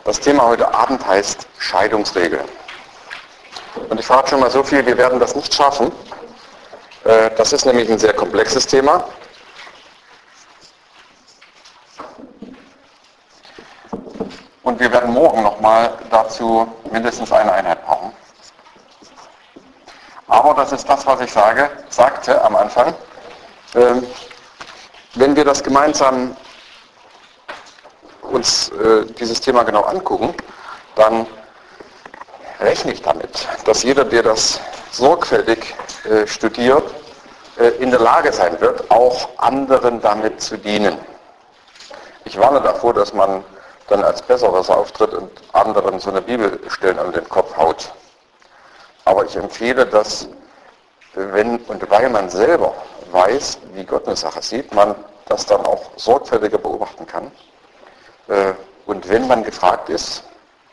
Das Thema heute Abend heißt Scheidungsregeln. Und ich frage schon mal so viel, wir werden das nicht schaffen. Das ist nämlich ein sehr komplexes Thema. Und wir werden morgen nochmal dazu mindestens eine Einheit brauchen. Aber das ist das, was ich sagte am Anfang. Wenn wir das gemeinsam uns dieses Thema genau angucken, dann rechne ich damit, dass jeder, der das sorgfältig studiert, in der Lage sein wird, auch anderen damit zu dienen. Ich warne davor, dass man dann als Besseres auftritt und anderen so eine Bibelstellen an den Kopf haut. Aber ich empfehle, dass wenn und weil man selber weiß, wie Gott eine Sache sieht, man das dann auch sorgfältiger beobachten kann. Und wenn man gefragt ist,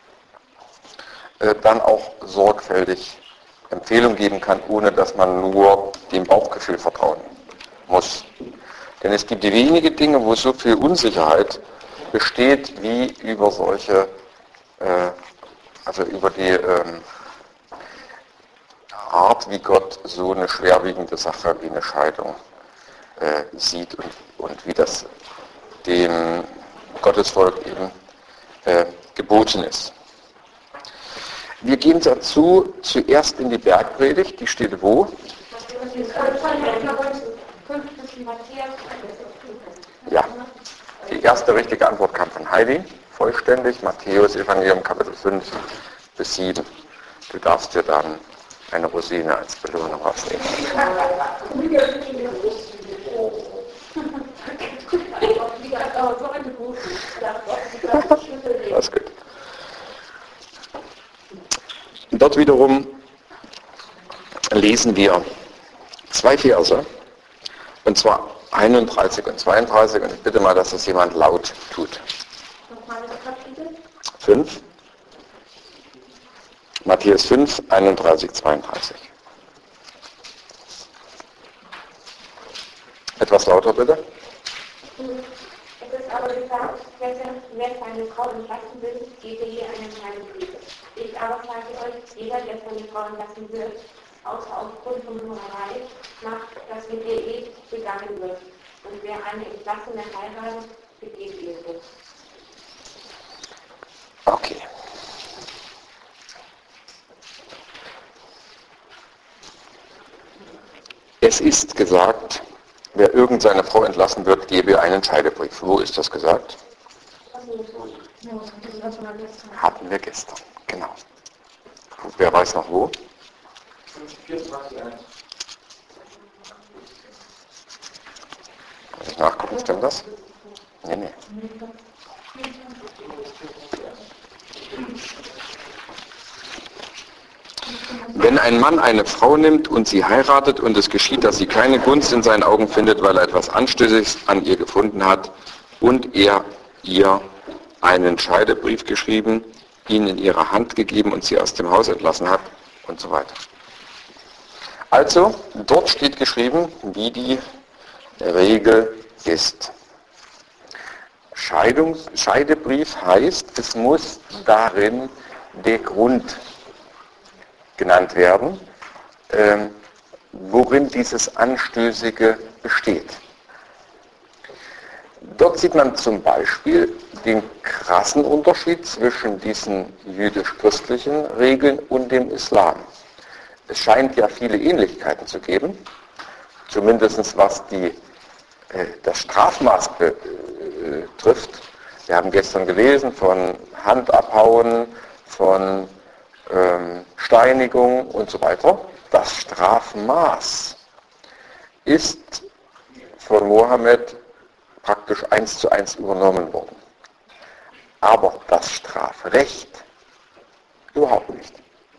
dann auch sorgfältig Empfehlung geben kann, ohne dass man nur dem Bauchgefühl vertrauen muss. Denn es gibt wenige Dinge, wo so viel Unsicherheit besteht, wie über solche, über die Art, wie Gott so eine schwerwiegende Sache wie eine Scheidung sieht und wie das dem Gottesvolk eben geboten ist. Wir gehen dazu zuerst in die Bergpredigt, die steht wo? Ja, die erste richtige Antwort kam von Heidi, vollständig, Matthäus Evangelium Kapitel 5 bis 7. Du darfst dir dann eine Rosine als Belohnung rausnehmen. Das ist gut. Dort wiederum lesen wir 2 Verse, und zwar 31 und 32, und ich bitte mal, dass das jemand laut tut. 5. Matthäus 5, 31, 32. Etwas lauter bitte. Es ist aber gesagt, wer seine Frau entlassen will, gebe ihr einen Scheidungsbrief. Ich aber sage euch, jeder, der seine Frau entlassen wird, außer aufgrund von Hurerei, macht, dass mit ihr Ehe begangen wird. Und wer eine Entlassene heiratet, begeht Ehe. Okay. Es ist gesagt, wer irgend seine Frau entlassen wird, gebe ihr einen Scheidebrief. Wo ist das gesagt? Hatten wir gestern, genau. Wer weiß noch wo? 24. Kann ich nachgucken, stimmt das? Nee. Wenn ein Mann eine Frau nimmt und sie heiratet und es geschieht, dass sie keine Gunst in seinen Augen findet, weil er etwas Anstößiges an ihr gefunden hat und er ihr einen Scheidebrief geschrieben, ihn in ihre Hand gegeben und sie aus dem Haus entlassen hat und so weiter. Also, dort steht geschrieben, wie die Regel ist. Scheidebrief heißt, es muss darin der Grund genannt werden, worin dieses Anstößige besteht. Dort sieht man zum Beispiel den krassen Unterschied zwischen diesen jüdisch-christlichen Regeln und dem Islam. Es scheint ja viele Ähnlichkeiten zu geben, zumindest was das Strafmaß betrifft. Wir haben gestern gelesen von Handabhauen, von Steinigung und so weiter. Das Strafmaß ist von Mohammed praktisch 1:1 übernommen worden. Aber das Strafrecht überhaupt nicht.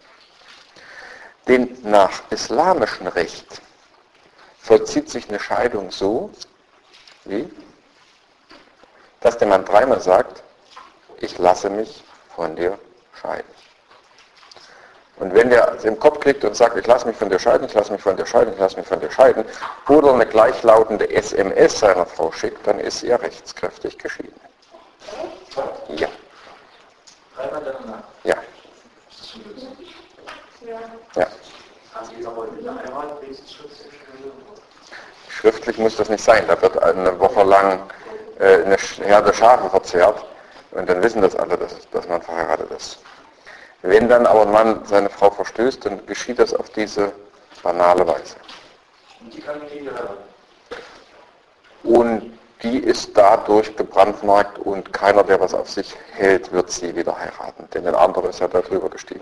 Denn nach islamischem Recht vollzieht sich eine Scheidung so, dass der Mann 3-mal sagt, ich lasse mich von dir scheiden. Und wenn der es im Kopf kriegt und sagt, ich lasse mich von dir scheiden, ich lasse mich von dir scheiden, ich lasse mich von dir scheiden, oder eine gleichlautende SMS seiner Frau schickt, dann ist er rechtskräftig geschieden. Ja. miteinander. Ja. Das ist schon böse. Ja. Ja. Also jetzt aber in der Heirat wenigstens schriftlich. Schriftlich muss das nicht sein. Da wird eine Woche lang eine Herde Schafe verzehrt und dann wissen das alle, dass man verheiratet ist. Wenn dann aber ein Mann seine Frau verstößt, dann geschieht das auf diese banale Weise. Und die kann nie heiraten. Und die ist dadurch gebrandmarkt und keiner, der was auf sich hält, wird sie wieder heiraten. Denn ein anderer ist ja da drüber gestiegen.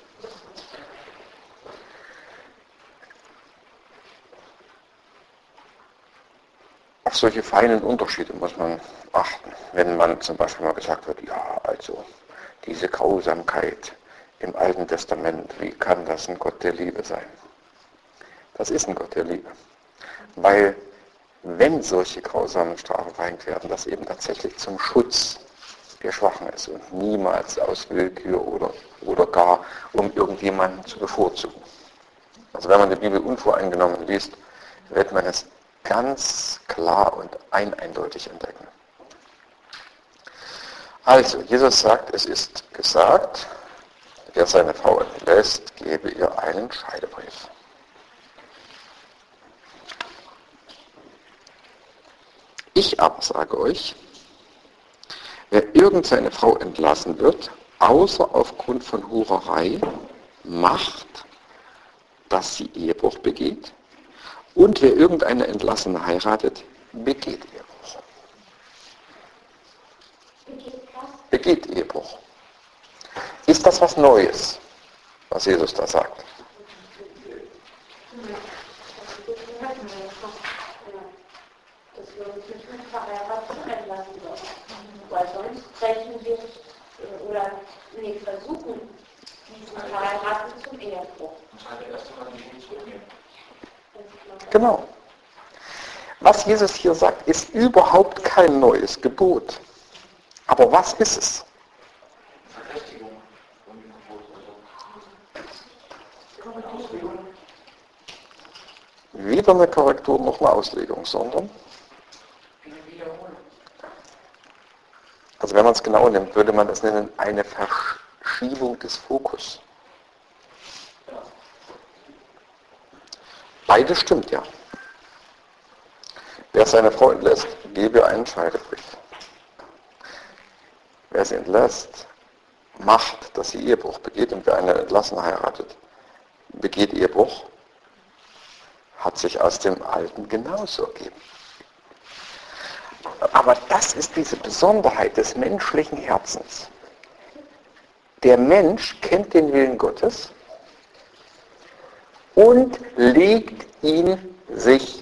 Auf solche feinen Unterschiede muss man achten. Wenn man zum Beispiel mal gesagt wird, ja, also diese Grausamkeit im Alten Testament, wie kann das ein Gott der Liebe sein? Das ist ein Gott der Liebe. Weil wenn solche grausamen Strafen verhängt werden, das eben tatsächlich zum Schutz der Schwachen ist und niemals aus Willkür oder gar um irgendjemanden zu bevorzugen. Also wenn man die Bibel unvoreingenommen liest, wird man es ganz klar und eindeutig entdecken. Also, Jesus sagt, es ist gesagt, wer seine Frau entlässt, gebe ihr einen Scheidebrief. Ich aber sage euch, wer irgend seine Frau entlassen wird, außer aufgrund von Hurerei, macht, dass sie Ehebruch begeht. Und wer irgendeine Entlassene heiratet, begeht Ehebruch. Begeht Ehebruch. Ist das was Neues, was Jesus da sagt? Dass wir uns nicht mit verheiratet einlassen sollen. Weil sonst brechen wir oder versuchen, diesen Verheiraten zum Ehebruch. Das heißt, erst einmal die Ehe zurücknehmen. Genau. Was Jesus hier sagt, ist überhaupt kein neues Gebot. Aber was ist es? Verdächtigung von dem Gebot. Auslegung. Weder eine Korrektur noch eine Auslegung, sondern, Wiederholen. also wenn man es genau nimmt, würde man es nennen, eine Verschiebung des Fokus. Beides stimmt, ja. Wer seine Frau entlässt, gebe einen Scheidebrief. Wer sie entlässt, macht, dass sie Ehebruch begeht, und wer eine Entlassene heiratet, begeht Ehebruch, hat sich aus dem Alten genauso ergeben. Aber das ist diese Besonderheit des menschlichen Herzens. Der Mensch kennt den Willen Gottes und legt ihn sich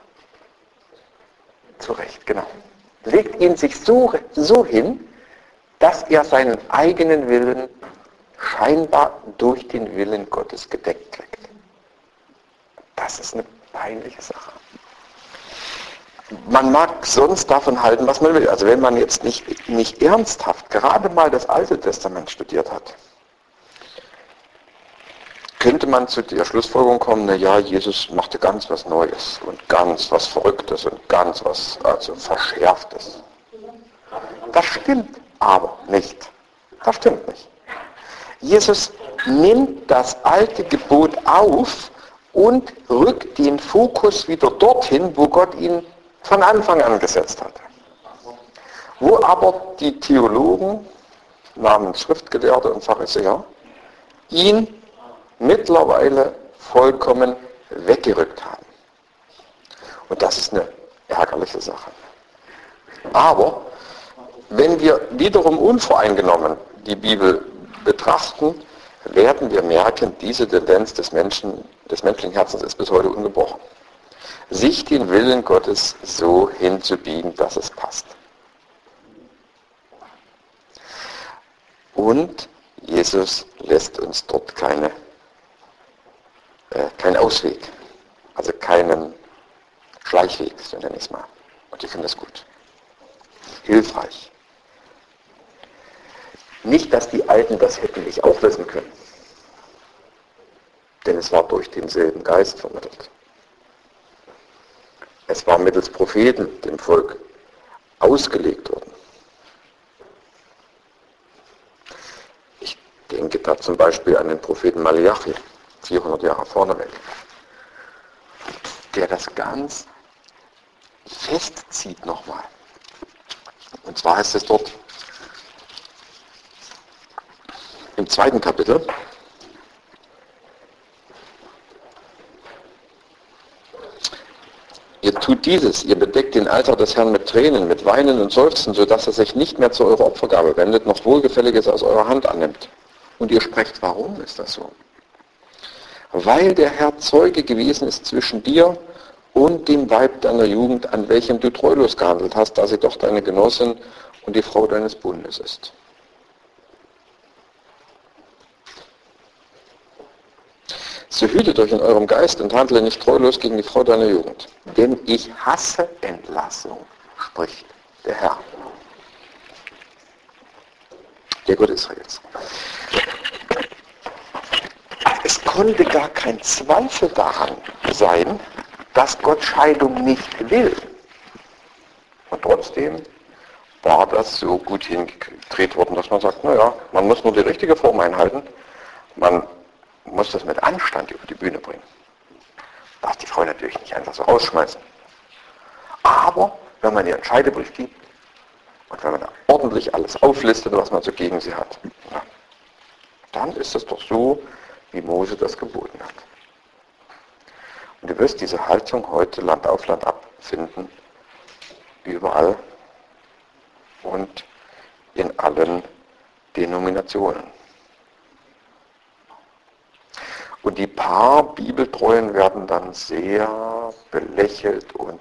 zurecht, genau. Legt ihn sich so hin, dass er seinen eigenen Willen scheinbar durch den Willen Gottes gedeckt kriegt. Das ist eine peinliche Sache. Man mag sonst davon halten, was man will. Also wenn man jetzt nicht ernsthaft gerade mal das Alte Testament studiert hat, könnte man zu der Schlussfolgerung kommen, naja, Jesus machte ganz was Neues und ganz was Verrücktes und ganz was Verschärftes. Das stimmt aber nicht. Das stimmt nicht. Jesus nimmt das alte Gebot auf und rückt den Fokus wieder dorthin, wo Gott ihn von Anfang an gesetzt hat. Wo aber die Theologen namens Schriftgelehrte und Pharisäer ihn mittlerweile vollkommen weggerückt haben. Und das ist eine ärgerliche Sache. Aber wenn wir wiederum unvoreingenommen die Bibel betrachten, werden wir merken, diese Tendenz des menschlichen Herzens ist bis heute ungebrochen. Sich den Willen Gottes so hinzubiegen, dass es passt. Und Jesus lässt uns dort keinen Ausweg, also keinen Schleichweg, so nenne ich es mal. Und ich finde das gut. Hilfreich. Nicht, dass die Alten das hätten nicht auch wissen können. Denn es war durch denselben Geist vermittelt. Es war mittels Propheten dem Volk ausgelegt worden. denke da zum Beispiel an den Propheten Malachi, 400 Jahre vorneweg, der das ganz festzieht nochmal. Und zwar heißt es dort im 2. Kapitel, ihr tut dieses, ihr bedeckt den Altar des Herrn mit Tränen, mit Weinen und Seufzen, sodass er sich nicht mehr zu eurer Opfergabe wendet, noch Wohlgefälliges aus eurer Hand annimmt. Und ihr sprecht, warum ist das so? Weil der Herr Zeuge gewesen ist zwischen dir und dem Weib deiner Jugend, an welchem du treulos gehandelt hast, da sie doch deine Genossin und die Frau deines Bundes ist. So hütet euch in eurem Geist und handle nicht treulos gegen die Frau deiner Jugend. Denn ich hasse Entlassung, spricht der Herr, der Gott Israels. Es konnte gar kein Zweifel daran sein, dass Gott Scheidung nicht will. Und trotzdem war das so gut hingedreht worden, dass man sagt, naja, man muss nur die richtige Form einhalten, man muss das mit Anstand über die Bühne bringen. Darf die Frau natürlich nicht einfach so rausschmeißen. Aber wenn man ihr einen Scheidebrief gibt und wenn man da ordentlich alles auflistet, was man so gegen sie hat, ja, dann ist es doch so, wie Mose das geboten hat. Und du wirst diese Haltung heute Land auf Land ab finden, überall und in allen Denominationen. Und die paar Bibeltreuen werden dann sehr belächelt und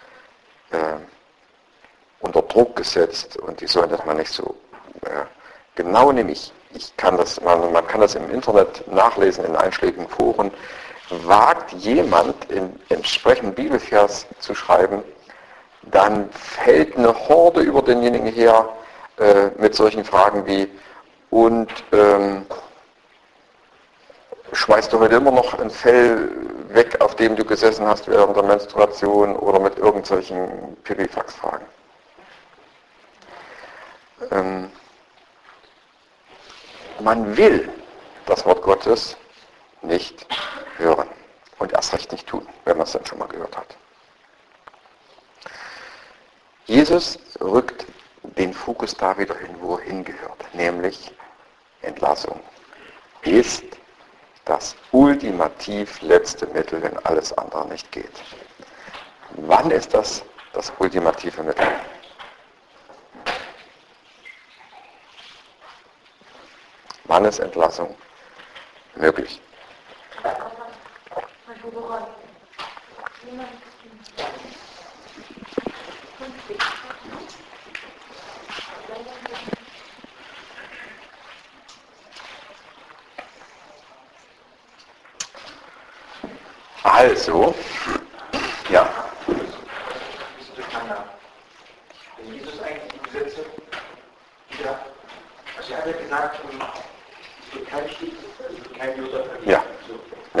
unter Druck gesetzt und die sollen das mal nicht so genau nehmen. Man kann das im Internet nachlesen in einschlägigen Foren. Wagt jemand in entsprechenden Bibelvers zu schreiben, dann fällt eine Horde über denjenigen her mit solchen Fragen wie und schmeißt du heute immer noch ein Fell weg, auf dem du gesessen hast während der Menstruation oder mit irgendwelchen Pipifax-Fragen. Man will das Wort Gottes nicht hören und erst recht nicht tun, wenn man es dann schon mal gehört hat. Jesus rückt den Fokus da wieder hin, wo er hingehört, nämlich Entlassung ist das ultimativ letzte Mittel, wenn alles andere nicht geht. Wann ist das ultimative Mittel? Wann ist Entlassung möglich? Also, ja. Wenn Jesus eigentlich die Gesetze wieder, also er hat ja gesagt, es wird kein Stück, es wird kein Josef vergeben. Ja. So. Ja.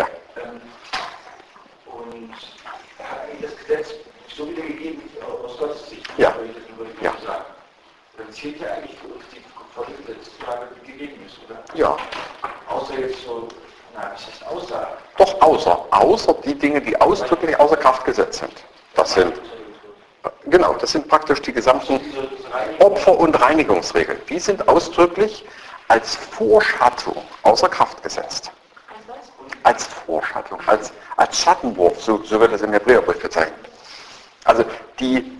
Und er hat eigentlich das Gesetz so wiedergegeben, aus Gottes Sicht, Ja. würde ich Ja. sagen. Dann zählt ja eigentlich für uns die volle Gesetzesfrage, die gegeben ist, oder? Ja. Außer jetzt so, was heißt außer? Doch außer die Dinge, die ausdrücklich außer Kraft gesetzt sind. Das sind praktisch die gesamten Opfer- und Reinigungsregeln. Die sind ausdrücklich als Vorschattung außer Kraft gesetzt. Als Vorschattung, als Schattenwurf, so wird das im Hebräerbrief bezeichnet. Also die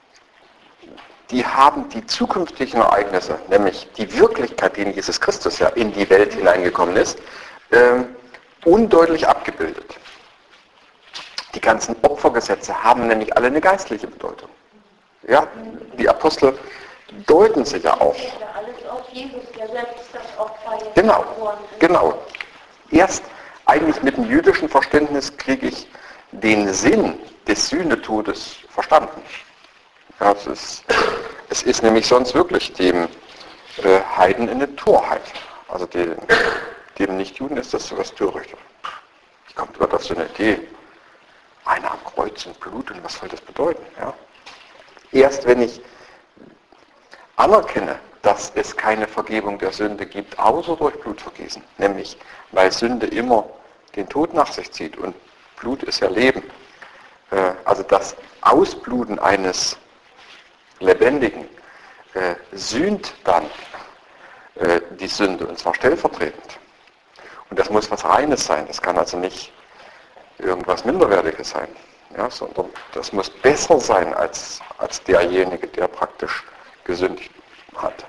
haben die zukünftigen Ereignisse, nämlich die Wirklichkeit, die in Jesus Christus ja in die Welt hineingekommen ist, undeutlich abgebildet. Die ganzen Opfergesetze haben nämlich alle eine geistliche Bedeutung. Ja, die Apostel deuten sich ja auch. Alles auf Jesus, der selbst das Opfer jetzt Genau. Erst eigentlich mit dem jüdischen Verständnis kriege ich den Sinn des Sühnetodes verstanden. Ja, es ist nämlich sonst wirklich dem Heiden eine Torheit. Also dem Nichtjuden ist das sowas Törichtes. Ich komme gerade auf so eine Idee. Einer am Kreuz und Blut und was soll das bedeuten? Ja? Erst wenn ich anerkenne, dass es keine Vergebung der Sünde gibt, außer durch Blutvergießen. Nämlich, weil Sünde immer den Tod nach sich zieht und Blut ist ja Leben. Also das Ausbluten eines Lebendigen sühnt dann die Sünde, und zwar stellvertretend. Und das muss was Reines sein, das kann also nicht irgendwas Minderwertiges sein, ja, sondern das muss besser sein als derjenige, der praktisch gesündigt hat.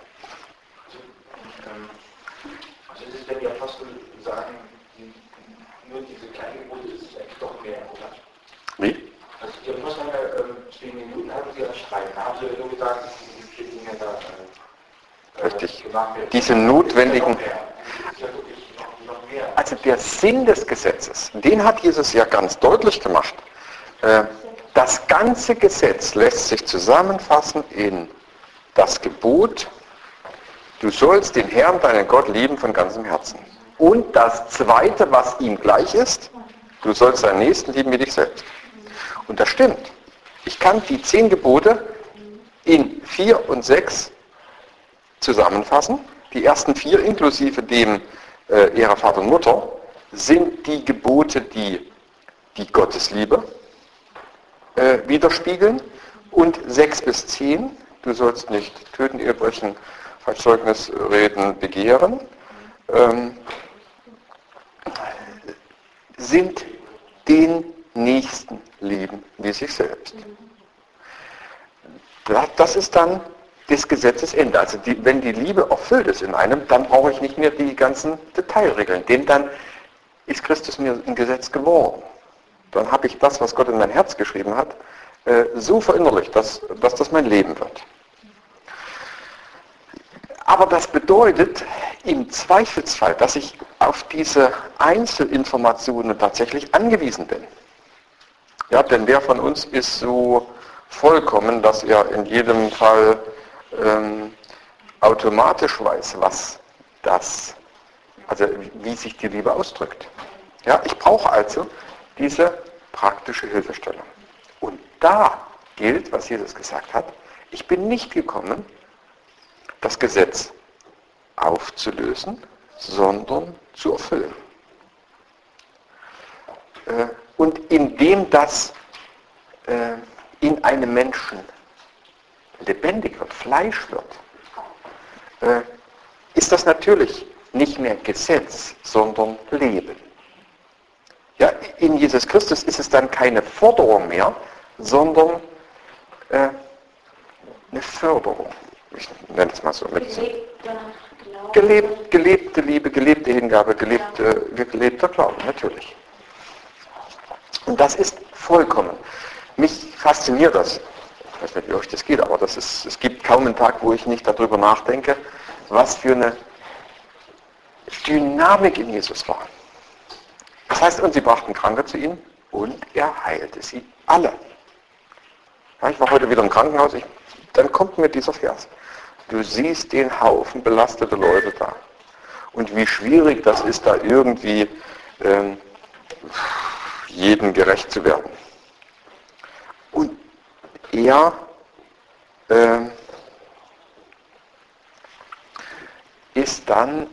Also das ist, wenn die Apostel sagen, nur diese kleinen Gebote ist es eigentlich doch mehr, oder? Wie? Also die Apostel haben ja wegen den Juden haben sie ja schreiben, da haben sie nur gesagt, dass diese vier Dinge da Richtig. gemacht werden. Diese notwendigen... Das ist ja wirklich noch mehr. Also der Sinn des Gesetzes, den hat Jesus ja ganz deutlich gemacht. Das ganze Gesetz lässt sich zusammenfassen in das Gebot, du sollst den Herrn, deinen Gott, lieben von ganzem Herzen. Und das Zweite, was ihm gleich ist, du sollst deinen Nächsten lieben wie dich selbst. Und das stimmt. Ich kann die 10 Gebote in 4 und 6 zusammenfassen. Die ersten 4 inklusive dem Ehre Vater und Mutter sind die Gebote, die die Gottesliebe widerspiegeln. Und 6 bis 10, du sollst nicht töten, Ehe brechen, Falschzeugnis reden, begehren, sind den Nächsten lieben wie sich selbst. Das ist dann des Gesetzes Ende. Also wenn die Liebe erfüllt ist in einem, dann brauche ich nicht mehr die ganzen Detailregeln. Denn dann ist Christus mir ein Gesetz geworden. Dann habe ich das, was Gott in mein Herz geschrieben hat, so verinnerlicht, dass das mein Leben wird. Aber das bedeutet im Zweifelsfall, dass ich auf diese Einzelinformationen tatsächlich angewiesen bin. Ja, denn wer von uns ist so vollkommen, dass er in jedem Fall automatisch weiß, was das, also wie sich die Liebe ausdrückt. Ja, ich brauche also diese praktische Hilfestellung. Und da gilt, was Jesus gesagt hat, ich bin nicht gekommen, das Gesetz aufzulösen, sondern zu erfüllen. Und indem das in einem Menschen lebendig wird, Fleisch wird, ist das natürlich nicht mehr Gesetz, sondern Leben. Ja, in Jesus Christus ist es dann keine Forderung mehr, sondern eine Förderung. Ich nenne es mal so. Gelebte Liebe, gelebte Hingabe, gelebter Glaube, natürlich. Und das ist vollkommen. Mich fasziniert das. Ich weiß nicht, wie euch das geht, aber es gibt kaum einen Tag, wo ich nicht darüber nachdenke, was für eine Dynamik in Jesus war. Das heißt, und sie brachten Kranke zu ihm und er heilte sie alle. Ja, ich war heute wieder im Krankenhaus, dann kommt mir dieser Vers. Du siehst den Haufen belastete Leute da. Und wie schwierig das ist, da irgendwie jedem gerecht zu werden. Und er ist dann,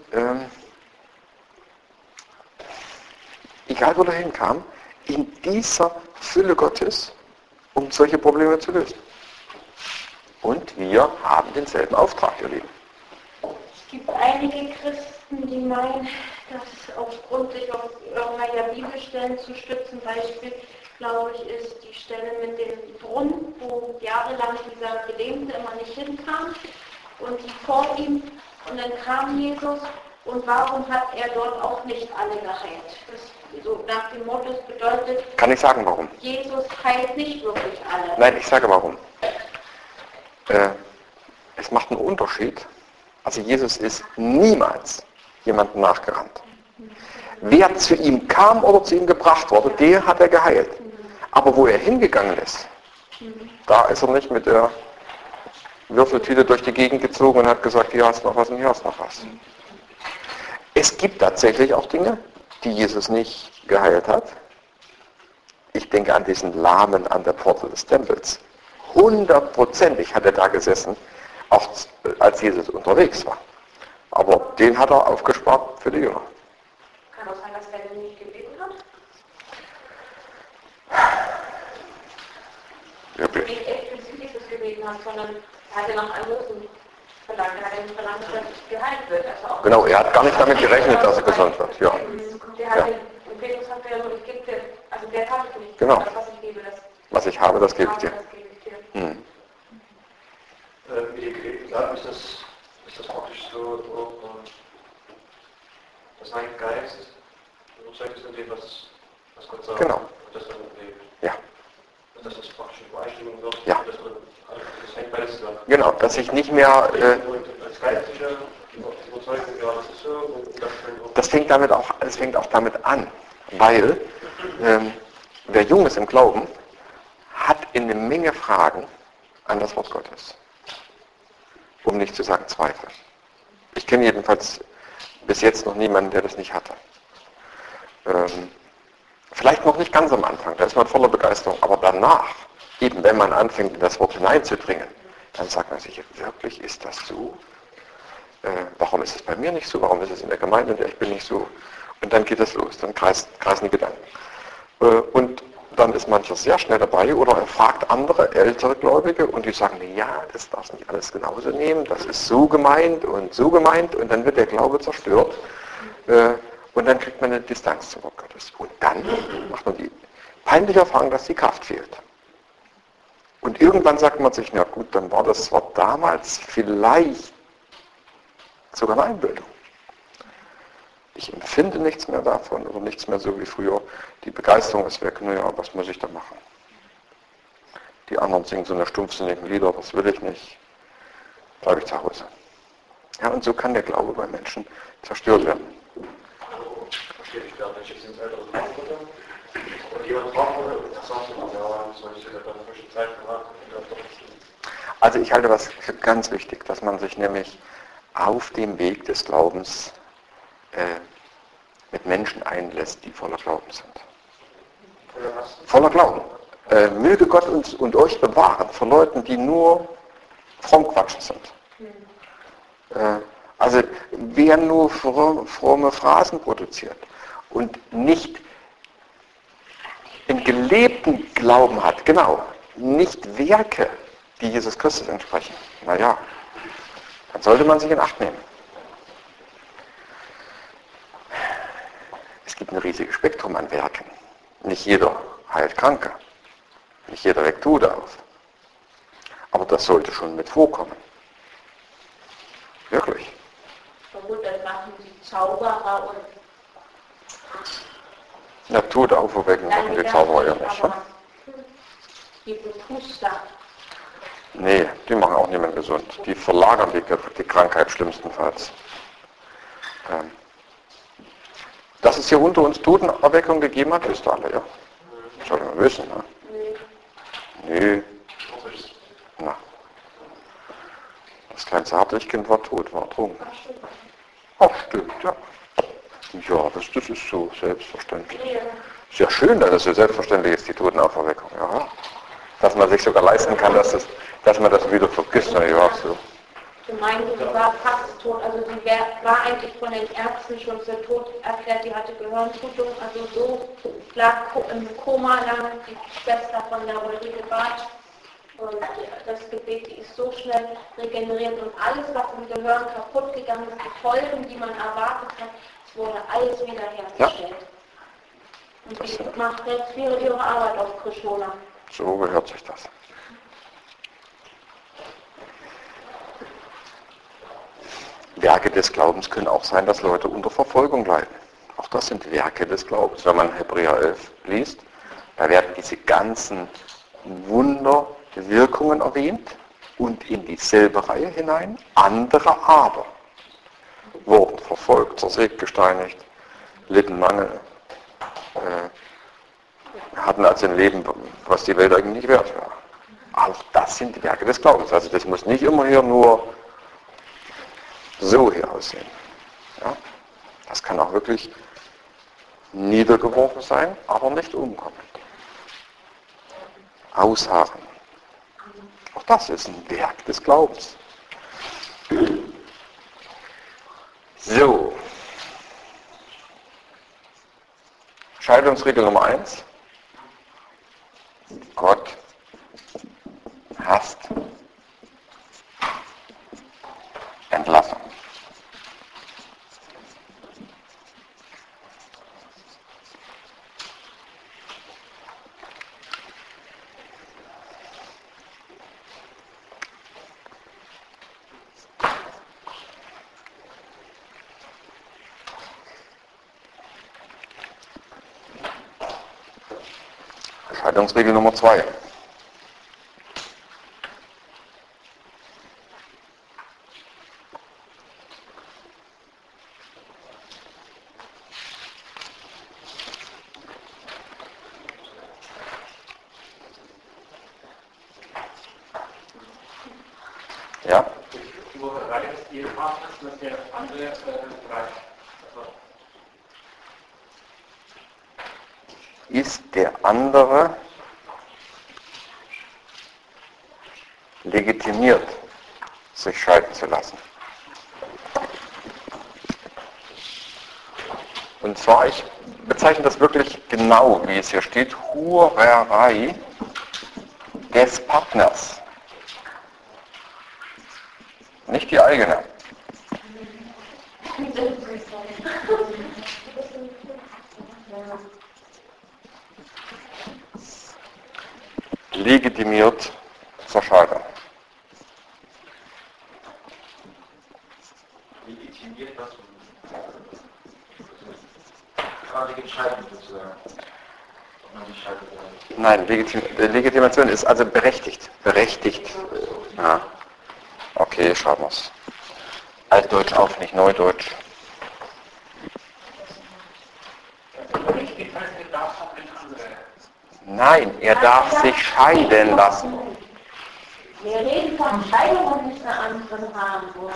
egal wo er hinkam, in dieser Fülle Gottes, um solche Probleme zu lösen. Und wir haben denselben Auftrag, ihr Lieben. Es gibt einige Christen, die meinen, dass aufgrund sich auf irgendwelcher Bibelstellen zu stützen, Beispiel, glaube ich, ist die Stelle mit dem Brunnen, wo jahrelang dieser Gelähmte immer nicht hinkam und die vor ihm, und dann kam Jesus, und warum hat er dort auch nicht alle geheilt? Das, so nach dem Motto bedeutet, kann ich sagen, warum? Jesus heilt nicht wirklich alle. Nein, ich sage warum. Es macht einen Unterschied. Also Jesus ist niemals jemandem nachgerannt. Wer zu ihm kam oder zu ihm gebracht wurde, der hat er geheilt. Aber wo er hingegangen ist, da ist er nicht mit der Würfeltüte durch die Gegend gezogen und hat gesagt, hier hast noch was und hier hast noch was. Es gibt tatsächlich auch Dinge, die Jesus nicht geheilt hat. Ich denke an diesen Lahmen an der Pforte des Tempels. 100%ig hat er da gesessen, auch als Jesus unterwegs war. Aber den hat er aufgespart für die Jünger. Kann auch sein, dass der nicht gebeten hat. Wirklich. Nicht explizit das gebeten hat, sondern er hat ja noch anderes verlangt. Er hat ja nicht verlangt, dass er geheilt wird. Also auch Genau, er hat gar nicht damit gerechnet, dass er gesund wird. Ja. Der hat den Petrus hat ja nur, ich gebe dir, also der tat es nicht. Genau. Das, was ich gebe, das Was ich habe, das gebe ich dir. das gebe ich dir. Hm. Wie die gelebt haben, ist das praktisch so, dass ein Geist überzeugt ist von dem, was Gott sagt. Genau. Und das dann lebt. Ja. Und dass das praktisch in Übereinstimmung wird. Ja. Das hängt beides zusammen. Genau, dass ich nicht mehr... als Geistliche, die Überzeugung, ja, das ist so. Und das fängt auch damit an, weil wer jung ist im Glauben, hat eine Menge Fragen an das Wort Gottes. Um nicht zu sagen Zweifel. Ich kenne jedenfalls bis jetzt noch niemanden, der das nicht hatte. Vielleicht noch nicht ganz am Anfang, da ist man voller Begeisterung, aber danach, eben wenn man anfängt, in das Wort hineinzudringen, dann sagt man sich, wirklich, ist das so? Warum ist es bei mir nicht so? Warum ist es in der Gemeinde, in der ich bin, nicht so? Und dann geht es los, dann kreisen die Gedanken. Und dann ist mancher sehr schnell dabei oder er fragt andere, ältere Gläubige und die sagen, ja, das darfst nicht alles genauso nehmen, das ist so gemeint und dann wird der Glaube zerstört und dann kriegt man eine Distanz zum Wort Gottes. Und dann macht man die peinliche Erfahrung, dass die Kraft fehlt. Und irgendwann sagt man sich, na gut, dann war das zwar damals vielleicht sogar eine Einbildung. Ich empfinde nichts mehr davon oder nichts mehr so wie früher. Die Begeisterung ist weg. Naja, was muss ich da machen? Die anderen singen so eine stumpfsinnigen Lieder, das will ich nicht. Bleibe ich zu Hause. Ja, und so kann der Glaube bei Menschen zerstört werden. verstehe ich gar nicht. Ich bin älter und jemand braucht oder sagt, ja, soll ich dann frische Zeit gemacht. Also ich halte das für ganz wichtig, dass man sich nämlich auf dem Weg des Glaubens mit Menschen einlässt, die voller Glauben sind. Voller Glauben. Möge Gott uns und euch bewahren von Leuten, die nur fromm sind. Also wer nur fromme Phrasen produziert und nicht einen gelebten Glauben hat, genau, nicht Werke, die Jesus Christus entsprechen, naja, dann sollte man sich in Acht nehmen. Es gibt ein riesiges Spektrum an Werken. Nicht jeder heilt Kranke. Nicht jeder weckt Tote auf. Aber das sollte schon mit vorkommen. Wirklich. Na gut, das machen die Zauberer und... Ja, Tote aufwecken machen die Zauberer ja nicht. Ne? Die Bepuster. Nee, die machen auch niemand gesund. Die verlagern die Krankheit schlimmstenfalls. Dass es hier unter uns Totenerweckung gegeben hat, wisst ihr alle, ja? Sollte man wissen, ne? Nee. Na. Das kleinste Hartwigkind war tot, war ertrunken. Ach, stimmt, ja. Ja, das ist so selbstverständlich. Ist ja schön, dass es so selbstverständlich ist, die Totenauferweckung. Ja. Dass man sich sogar leisten kann, dass man das wieder vergisst. Na ja, so. Sie meinte, sie war fast tot, also sie war eigentlich von den Ärzten schon für tot erklärt, die hatte Gehirnblutung, also so lag im Koma lange die Schwester von der Ulrike Bartsch und das Gebet, die ist so schnell regeneriert und alles, was im Gehirn kaputt gegangen ist, die Folgen, die man erwartet hat, es wurde alles wiederhergestellt. Ja. Und die macht jetzt ihre Arbeit auf Krishona. So gehört sich das. Werke des Glaubens können auch sein, dass Leute unter Verfolgung leiden. Auch das sind Werke des Glaubens. Wenn man Hebräer 11 liest, da werden diese ganzen Wunderwirkungen erwähnt und in dieselbe Reihe hinein andere aber wurden verfolgt, zersägt, gesteinigt, litten Mangel, hatten also ein Leben, was die Welt eigentlich nicht wert war. Auch das sind die Werke des Glaubens. Also das muss nicht immer hier nur so hier aussehen. Ja? Das kann auch wirklich niedergeworfen sein, aber nicht umkommen. Ausharren. Auch das ist ein Werk des Glaubens. So. Scheidungsregel Nummer 1. Gott hasst Entlassung. Scheidungsregel Nummer 2. Ja? Nur rein des Ehepartners, dass der andere gleich. Ist der andere legitimiert, sich scheiden zu lassen? Und zwar, ich bezeichne das wirklich genau, wie es hier steht, Hurerei des Partners. Nicht die eigene. Legitimiert zur Scheidung. Legitimiert das gerade entscheiden sozusagen. Ob man sich scheidet oder nicht. Nein, Legitimation ist also berechtigt. Berechtigt. Ja. Okay, schreiben wir es. Altdeutsch auf, nicht Neudeutsch. Nein, er darf sich scheiden lassen. Wir reden von Scheidung und nicht einer anderen Harmwurst.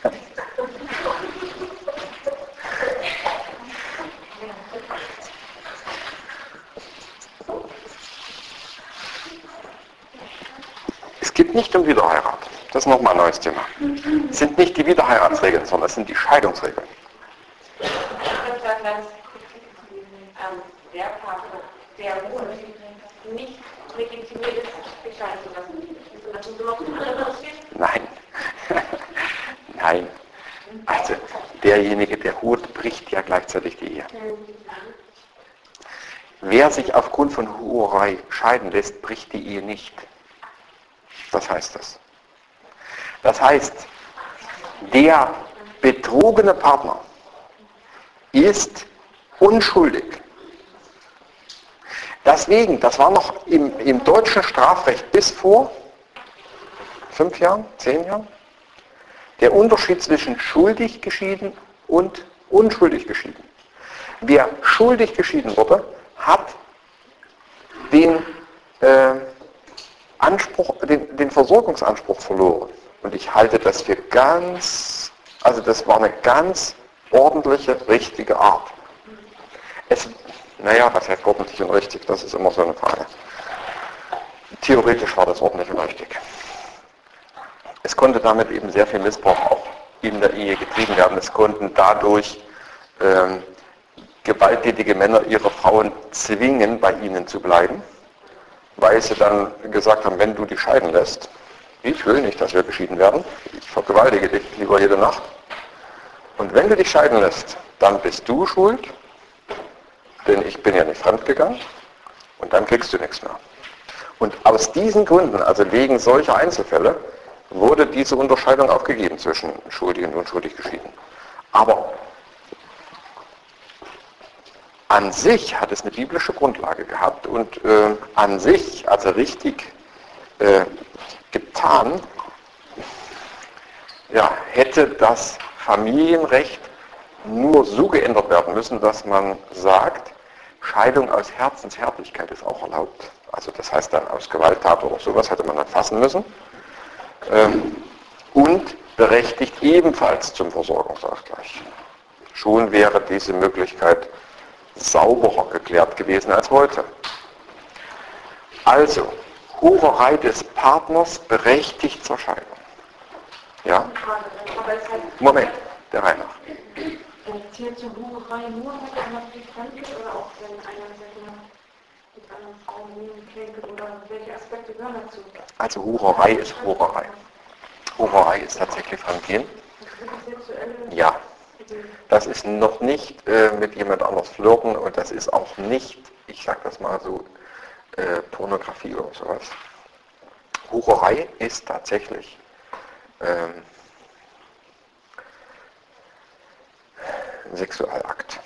Es geht nicht um Wiederheirat. Das ist nochmal ein neues Thema. Es sind nicht die Wiederheiratsregeln, sondern es sind die Scheidungsregeln. Der Partner, der wohl nicht legitimiert ist, sich scheiden zu lassen. Nein. Nein. Also derjenige, der hurt, bricht ja gleichzeitig die Ehe. Wer sich aufgrund von Hurerei scheiden lässt, bricht die Ehe nicht. Was heißt das? Das heißt, der betrogene Partner ist unschuldig. Deswegen, das war noch im deutschen Strafrecht bis vor 5 Jahren, 10 Jahren, der Unterschied zwischen schuldig geschieden und unschuldig geschieden. Wer schuldig geschieden wurde, hat den Versorgungsanspruch verloren. Und ich halte das für das war eine ganz ordentliche, richtige Art. Was heißt ordentlich und richtig? Das ist immer so eine Frage. Theoretisch war das ordentlich und richtig. Es konnte damit eben sehr viel Missbrauch auch in der Ehe getrieben werden. Es konnten dadurch gewalttätige Männer ihre Frauen zwingen, bei ihnen zu bleiben, weil sie dann gesagt haben, wenn du dich scheiden lässt, ich will nicht, dass wir geschieden werden, ich vergewaltige dich lieber jede Nacht. Und wenn du dich scheiden lässt, dann bist du schuld, denn ich bin ja nicht fremdgegangen und dann kriegst du nichts mehr. Und aus diesen Gründen, also wegen solcher Einzelfälle, wurde diese Unterscheidung aufgegeben zwischen schuldig und unschuldig geschieden. Aber an sich hat es eine biblische Grundlage gehabt und an sich, also richtig getan, hätte das Familienrecht nur so geändert werden müssen, dass man sagt, Scheidung aus Herzenshärtigkeit ist auch erlaubt. Also das heißt dann aus Gewalttat oder sowas hätte man dann fassen müssen. Und berechtigt ebenfalls zum Versorgungsausgleich. Schon wäre diese Möglichkeit sauberer geklärt gewesen als heute. Also, Hurerei des Partners berechtigt zur Scheidung. Ja? Aber es hat Moment, der Reihe nach. zählt zur Hurerei nur, wenn einer fremd ist oder auch wenn einer mit einer Frau kränkelt oder welche Aspekte gehören dazu? Also Hurerei ist Hurerei. Hurerei ist tatsächlich Fremdgehen. Ja. Das ist noch nicht mit jemand anders flirten und das ist auch nicht, ich sag das mal so, Pornografie oder sowas. Hurerei ist tatsächlich ein Sexualakt.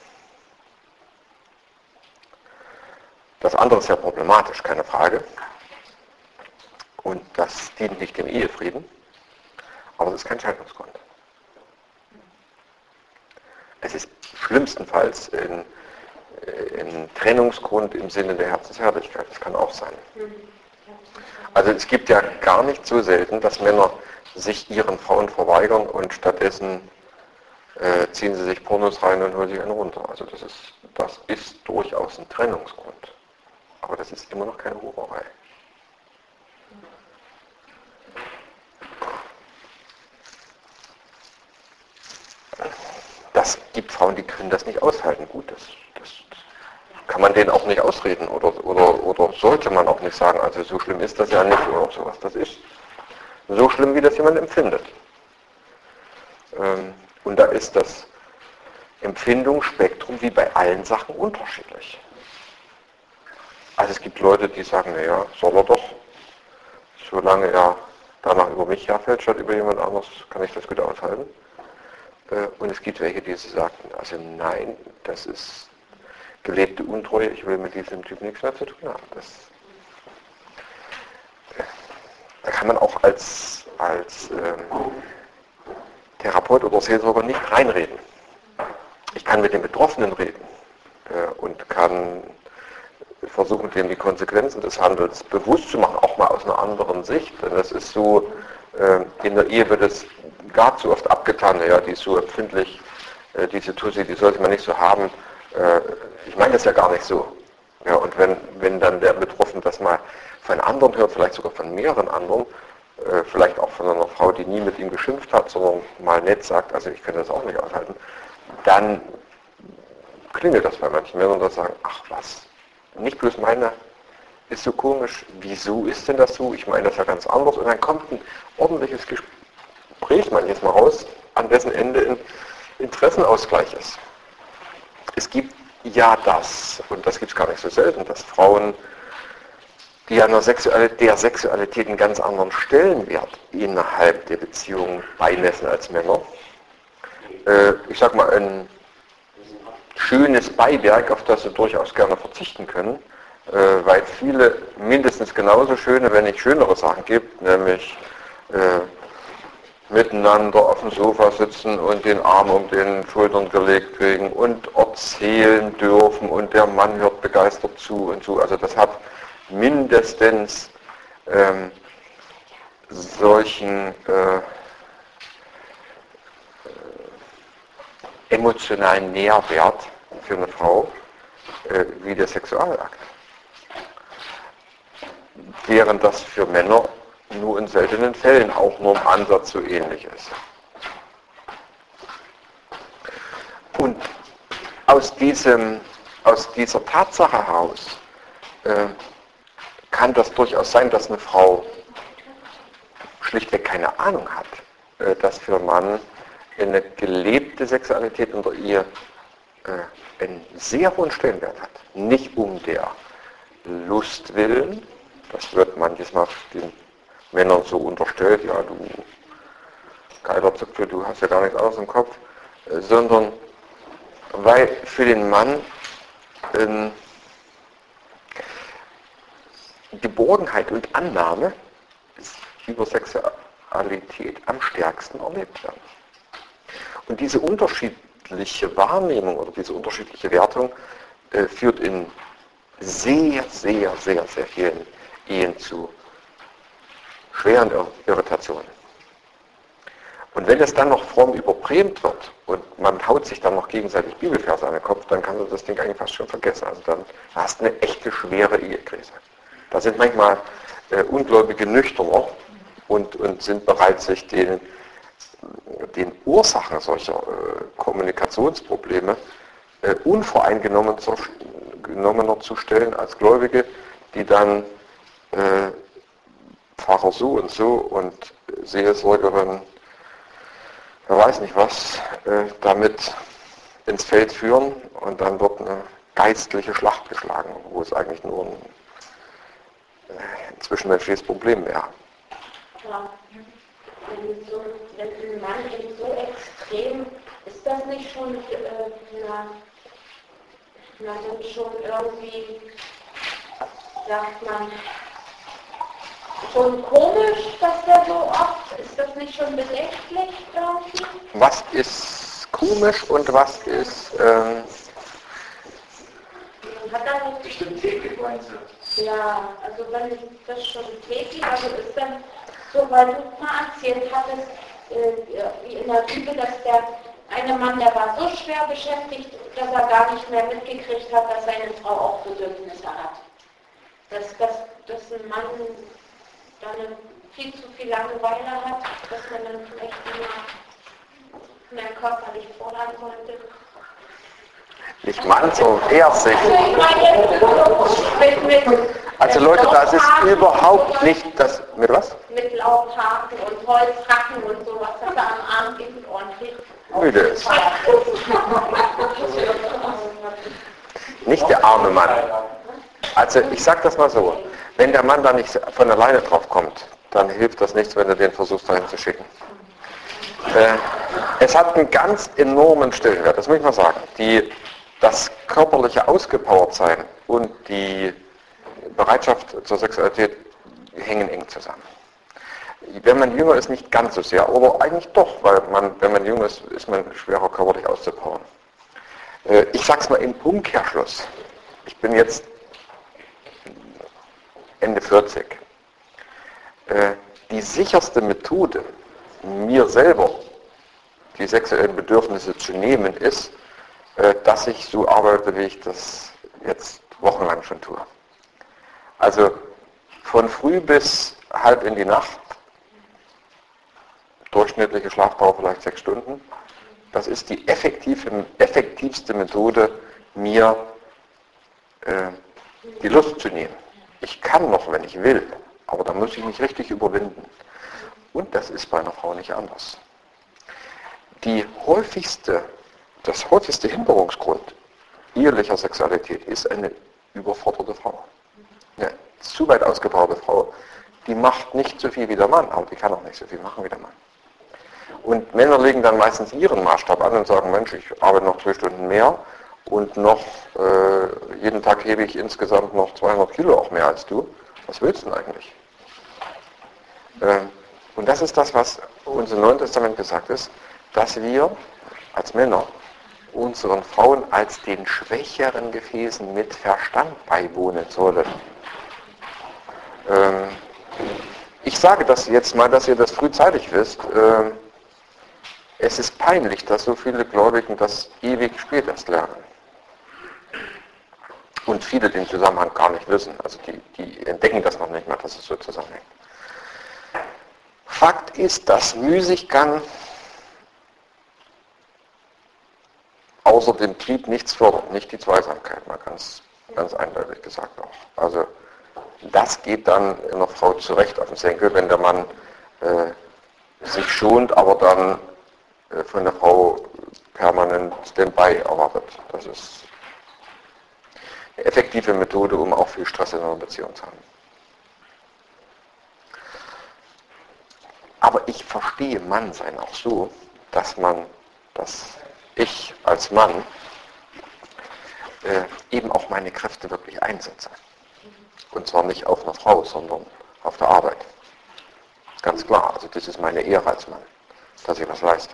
Das andere ist ja problematisch, keine Frage. Und das dient nicht dem Ehefrieden, aber es ist kein Scheidungsgrund. Es ist schlimmstenfalls ein Trennungsgrund im Sinne der Herzensherrlichkeit. Das kann auch sein. Also es gibt ja gar nicht so selten, dass Männer sich ihren Frauen verweigern und stattdessen ziehen sie sich Pornos rein und holen sich einen runter. Also das ist durchaus ein Trennungsgrund. Aber das ist immer noch keine Hurerei. Das gibt Frauen, die können das nicht aushalten. Gut, das kann man denen auch nicht ausreden oder sollte man auch nicht sagen, also so schlimm ist das ja nicht oder sowas. Das ist so schlimm, wie das jemand empfindet. Und da ist das Empfindungsspektrum wie bei allen Sachen unterschiedlich. Also es gibt Leute, die sagen, naja, soll er doch, solange er danach über mich herfällt, statt über jemand anderes, kann ich das gut aushalten. Und es gibt welche, die sagten, also nein, das ist gelebte Untreue, ich will mit diesem Typ nichts mehr zu tun haben. Da kann man auch als Therapeut oder Seelsorger nicht reinreden. Ich kann mit den Betroffenen reden und kann versuchen, denen die Konsequenzen des Handels bewusst zu machen, auch mal aus einer anderen Sicht. Denn das ist so, in der Ehe wird es gar zu oft abgetan, ja, die ist so empfindlich, diese Tussi, die sollte man nicht so haben. Ich meine das ja gar nicht so. Ja, und wenn dann der Betroffene das mal von anderen hört, vielleicht sogar von mehreren anderen, vielleicht auch von einer Frau, die nie mit ihm geschimpft hat, sondern mal nett sagt, also ich kann das auch nicht aushalten, dann klingelt das bei manchen Männern, die sagen, ach was, nicht bloß meine ist so komisch, wieso ist denn das so? Ich meine das ja ganz anders. Und dann kommt ein ordentliches Gespräch manches Mal raus, an dessen Ende ein Interessenausgleich ist. Es gibt ja das, und das gibt es gar nicht so selten, dass Frauen, die an der Sexualität einen ganz anderen Stellenwert innerhalb der Beziehung beimessen als Männer, ich sag mal, ein schönes Beiwerk, auf das sie durchaus gerne verzichten können, weil viele mindestens genauso schöne, wenn nicht schönere Sachen gibt, nämlich miteinander auf dem Sofa sitzen und den Arm um den Schultern gelegt kriegen und erzählen dürfen und der Mann hört begeistert zu und so. Also das hat mindestens solchen emotionalen Nährwert für eine Frau wie der Sexualakt. Während das für Männer nur in seltenen Fällen auch nur im Ansatz so ähnlich ist. Und aus dieser Tatsache heraus kann das durchaus sein, dass eine Frau schlichtweg keine Ahnung hat, dass für einen Mann eine gelebte Sexualität in der Ehe einen sehr hohen Stellenwert hat. Nicht um der Lust willen, das wird manches Mal den Männern so unterstellt, ja du geiler Zipfel, du hast ja gar nichts anderes im Kopf, sondern weil für den Mann Geborgenheit und Annahme über Sexualität am stärksten erlebt werden. Und diese unterschiedliche Wahrnehmung oder diese unterschiedliche Wertung führt in sehr, sehr, sehr, sehr vielen Ehen zu schweren Irritationen. Und wenn es dann noch fromm überbrämt wird und man haut sich dann noch gegenseitig Bibelverse an den Kopf, dann kannst du das Ding eigentlich fast schon vergessen. Also dann hast du eine echte schwere Ehekrise. Da sind manchmal Ungläubige nüchterner und sind bereit, sich den Ursachen solcher Kommunikationsprobleme unvoreingenommener zu stellen als Gläubige, die dann Pfarrer so und Seelsorgerin, wer weiß nicht was, damit ins Feld führen und dann wird eine geistliche Schlacht geschlagen, wo es eigentlich nur ein zwischenmenschliches Problem wäre. Ja. Wenn ein Mann eben so extrem, ist das nicht schon, schon irgendwie, sagt man, schon komisch, dass der so oft, ist das nicht schon bedenklich irgendwie? Was ist komisch und was ist... Hat er nicht bestimmt täglich, meinst du? Ja, also wenn das schon täglich, also ist dann so, weil du mal erzählt hattest, wie in der Bibel, dass der eine Mann, der war so schwer beschäftigt, dass er gar nicht mehr mitgekriegt hat, dass seine Frau auch Bedürfnisse hat. Dass ein Mann dann viel zu viel Langeweile hat, dass man dann vielleicht mehr körperlich fordern sollte. Nicht Mann, sondern er sich. Also Leute, das ist überhaupt nicht das... Mit was? Mit Laubhaken und Holzhacken und sowas, dass er am Arm gibt ordentlich. Müde ist. Nicht der arme Mann. Also ich sag das mal so, wenn der Mann da nicht von alleine drauf kommt, dann hilft das nichts, wenn du den versuchst dahin zu schicken. Es hat einen ganz enormen Stellenwert, das muss ich mal sagen. Das körperliche Ausgepowertsein und die Bereitschaft zur Sexualität hängen eng zusammen. Wenn man jünger ist, nicht ganz so sehr, aber eigentlich doch, weil wenn man jung ist, ist man schwerer körperlich auszupowern. Ich sag's mal im Umkehrschluss. Ich bin jetzt Ende 40. Die sicherste Methode, mir selber die sexuellen Bedürfnisse zu nehmen, ist, dass ich so arbeite, wie ich das jetzt wochenlang schon tue. Also von früh bis halb in die Nacht, durchschnittliche Schlafdauer vielleicht 6 Stunden. Das ist die effektivste Methode, mir die Lust zu nehmen. Ich kann noch, wenn ich will, aber da muss ich mich richtig überwinden. Und das ist bei einer Frau nicht anders. Das häufigste Hinderungsgrund ehelicher Sexualität ist eine überforderte Frau. Eine zu weit ausgebaute Frau, die macht nicht so viel wie der Mann, aber die kann auch nicht so viel machen wie der Mann. Und Männer legen dann meistens ihren Maßstab an und sagen, Mensch, ich arbeite noch 2 Stunden mehr und noch jeden Tag hebe ich insgesamt noch 200 Kilo auch mehr als du. Was willst du denn eigentlich? Und das ist das, was uns im Neuen Testament gesagt ist, dass wir als Männer unseren Frauen als den schwächeren Gefäßen mit Verstand beiwohnen sollen. Ich sage das jetzt mal, dass ihr das frühzeitig wisst. Es ist peinlich, dass so viele Gläubigen das ewig spät erst lernen. Und viele den Zusammenhang gar nicht wissen. Also die entdecken das noch nicht mal, dass es so zusammenhängt. Fakt ist, dass Müßiggang außer dem Trieb nichts fördert, nicht die Zweisamkeit, mal ganz eindeutig gesagt auch. Also das geht dann einer Frau zurecht auf den Senkel, wenn der Mann sich schont, aber dann von der Frau permanent Standby erwartet. Das ist eine effektive Methode, um auch viel Stress in einer Beziehung zu haben. Aber ich verstehe Mannsein auch so, dass ich als Mann eben auch meine Kräfte wirklich einsetze. Und zwar nicht auf einer Frau, sondern auf der Arbeit. Ganz klar, also das ist meine Ehre als Mann, dass ich was leiste.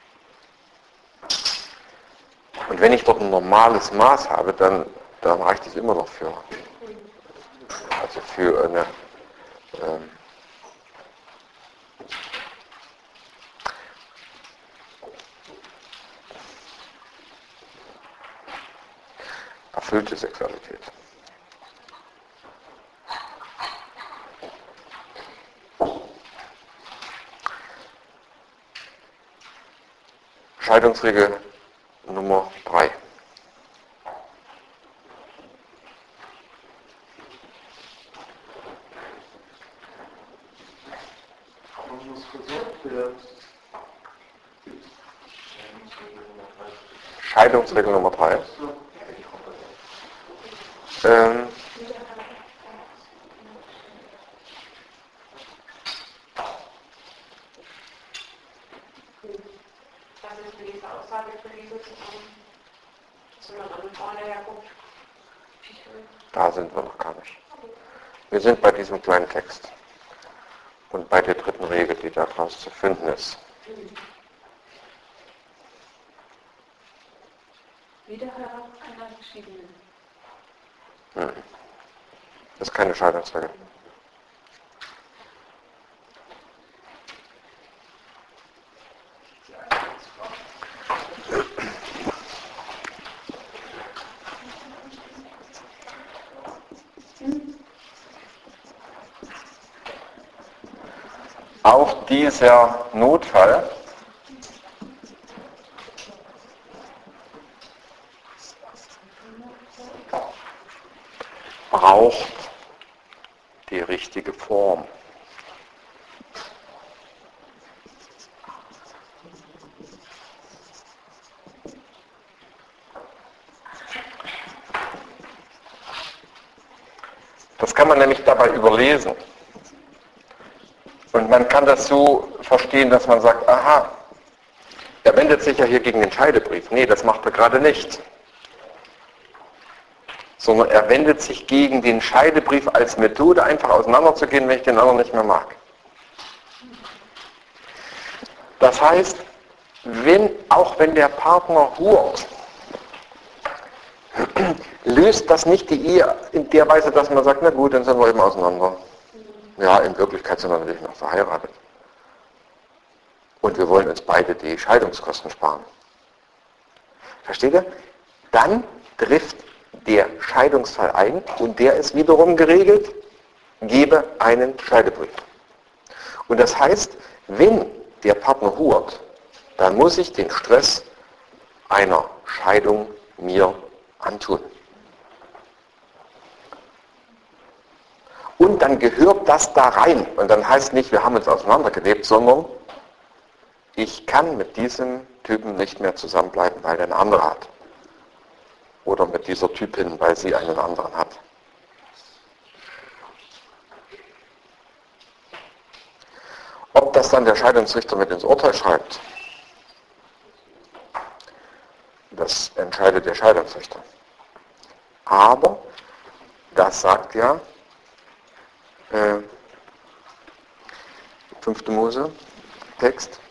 Und wenn ich dort ein normales Maß habe, dann reicht es immer noch für eine erfüllte Sexualität. Scheidungsregel Nummer 3. Scheidungsregel Nummer 3. Da sind wir noch gar nicht. Wir sind bei diesem kleinen Text und bei der dritten Regel, die daraus zu finden ist. Wiederhörer einer Geschiedenen. Das ist keine Scheidungsregel. Auch dieser Notfall braucht die richtige Form. Das kann man nämlich dabei überlesen. Und man kann das so verstehen, dass man sagt, aha, er wendet sich ja hier gegen den Scheidebrief. Nee, das macht er gerade nicht. Sondern er wendet sich gegen den Scheidebrief als Methode, einfach auseinanderzugehen, wenn ich den anderen nicht mehr mag. Das heißt, auch wenn der Partner hurt, löst das nicht die Ehe in der Weise, dass man sagt, na gut, dann sind wir eben auseinander. Ja, in Wirklichkeit sind wir natürlich noch verheiratet. Und wir wollen uns beide die Scheidungskosten sparen. Versteht ihr? Dann trifft der Scheidungsfall ein und der ist wiederum geregelt, gebe einen Scheidebrief. Und das heißt, wenn der Partner hurt, dann muss ich den Stress einer Scheidung mir antun. Und dann gehört das da rein. Und dann heißt nicht, wir haben uns auseinandergelebt, sondern ich kann mit diesem Typen nicht mehr zusammenbleiben, weil er eine andere hat. Oder mit dieser Typin, weil sie einen anderen hat. Ob das dann der Scheidungsrichter mit ins Urteil schreibt, das entscheidet der Scheidungsrichter. Aber das sagt ja 5. Mose Text,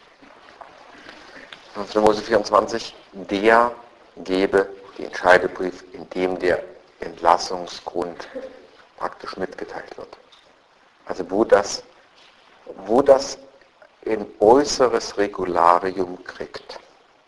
5. Mose 24, der gebe den Scheidebrief, in dem der Entlassungsgrund praktisch mitgeteilt wird. Also wo das ein äußeres Regularium kriegt.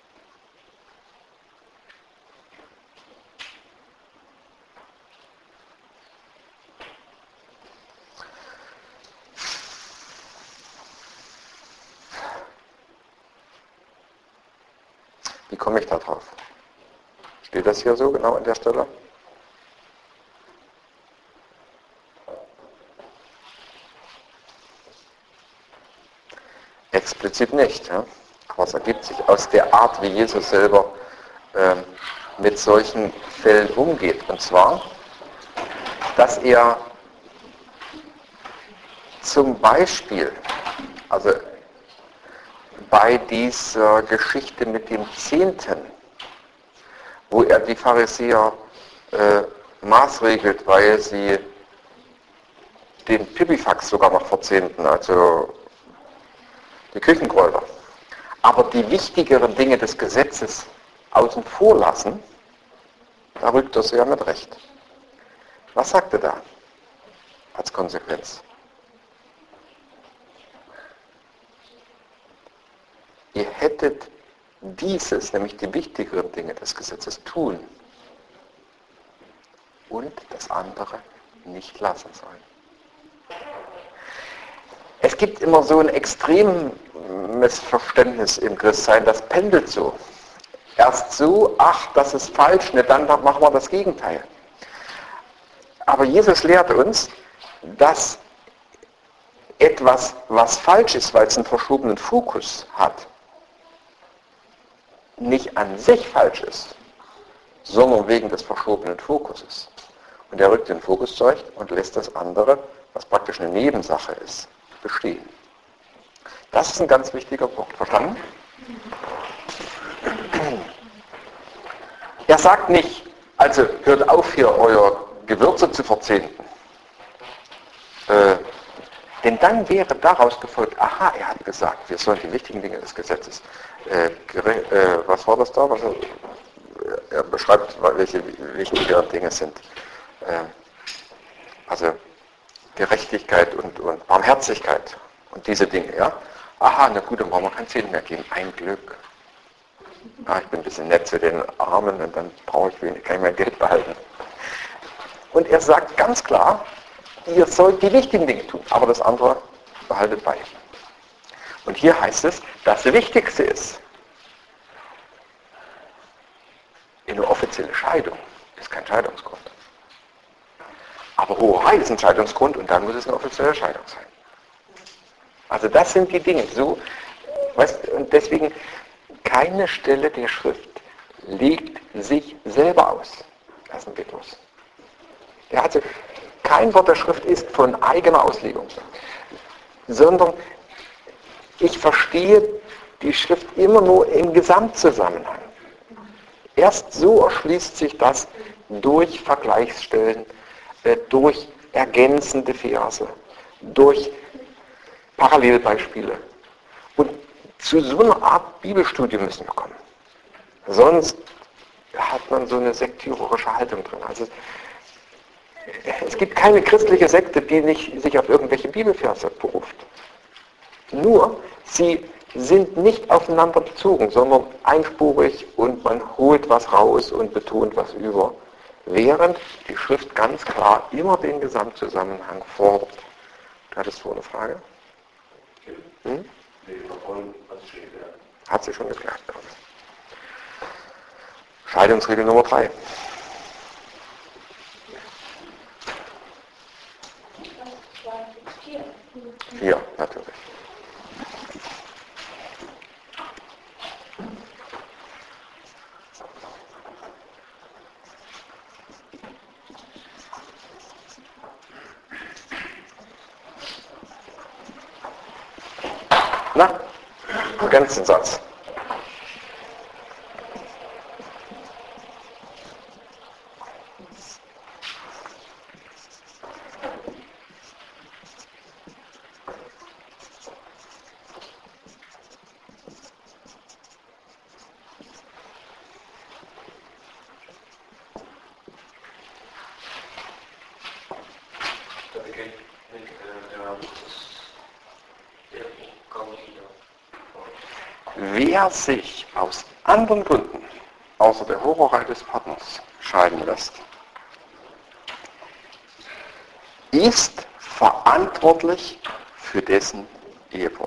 Wie komme ich da drauf? Steht das hier so genau an der Stelle? Explizit nicht, ja? Aber es ergibt sich aus der Art, wie Jesus selber mit solchen Fällen umgeht. Und zwar, dass er zum Beispiel, also bei dieser Geschichte mit dem Zehnten, wo er die Pharisäer maßregelt, weil sie den Pipifax sogar noch verzehnten, also die Küchenkräuter, aber die wichtigeren Dinge des Gesetzes außen vor lassen, da rückt er sie ja mit Recht. Was sagt er da als Konsequenz? Ihr hättet dieses, nämlich die wichtigeren Dinge des Gesetzes, tun und das andere nicht lassen sollen. Es gibt immer so ein extremes Verständnis im Christsein, das pendelt so. Erst so, ach, das ist falsch, ne, dann machen wir das Gegenteil. Aber Jesus lehrt uns, dass etwas, was falsch ist, weil es einen verschobenen Fokus hat, nicht an sich falsch ist, sondern wegen des verschobenen Fokuses. Und er rückt den Fokus zurecht und lässt das andere, was praktisch eine Nebensache ist, bestehen. Das ist ein ganz wichtiger Punkt. Verstanden? Er sagt nicht, also hört auf hier euer Gewürze zu verzehnten. Denn dann wäre daraus gefolgt, aha, er hat gesagt, wir sollen die wichtigen Dinge des Gesetzes. Was war das da? Er beschreibt, welche wichtige Dinge sind. Also Gerechtigkeit und Barmherzigkeit und diese Dinge. Ja? Aha, na gut, dann brauchen wir kein Zehn mehr geben. Ein Glück. Ich bin ein bisschen nett zu den Armen und dann brauche ich kein mehr Geld behalten. Und er sagt ganz klar, ihr sollt die wichtigen Dinge tun, aber das andere behaltet bei. Und hier heißt es, das Wichtigste ist, eine offizielle Scheidung ist kein Scheidungsgrund. Aber Hurerei ist ein Scheidungsgrund und dann muss es eine offizielle Scheidung sein. Also das sind die Dinge. So, weißt, und deswegen keine Stelle der Schrift legt sich selber aus. Das ist ein Petrus. Ja, also kein Wort der Schrift ist von eigener Auslegung, sondern ich verstehe die Schrift immer nur im Gesamtzusammenhang. Erst so erschließt sich das durch Vergleichsstellen, durch ergänzende Verse, durch Parallelbeispiele. Und zu so einer Art Bibelstudium müssen wir kommen. Sonst hat man so eine sektiererische Haltung drin. Also es gibt keine christliche Sekte, die nicht sich auf irgendwelche Bibelverse beruft. Nur, sie sind nicht aufeinander bezogen, sondern einspurig und man holt was raus und betont was über, während die Schrift ganz klar immer den Gesamtzusammenhang fordert. Du hattest vor eine Frage? Hm? Hat sie schon geklärt. Scheidungsregel Nummer 3. Ja, natürlich. Na, ergänzt den Satz. Wer sich aus anderen Gründen, außer der Hurerei des Partners, scheiden lässt, ist verantwortlich für dessen Ehebruch.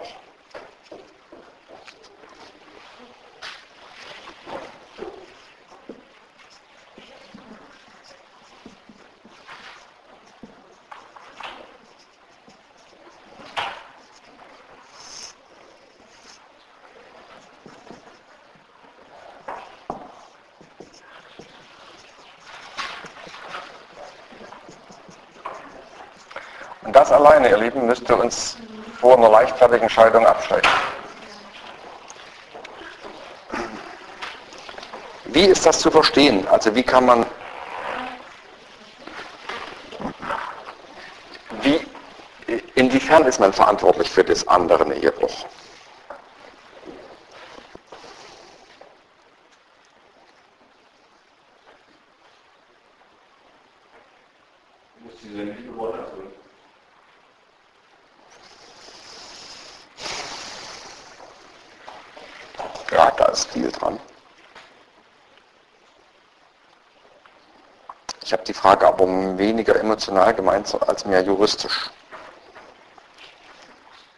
Und das alleine, ihr Lieben, müsste uns vor einer leichtfertigen Scheidung abschrecken. Wie ist das zu verstehen? Also inwiefern ist man verantwortlich für des anderen Ehebruch? Ja, da ist viel dran. Ich habe die Frage aber weniger emotional gemeint als mehr juristisch.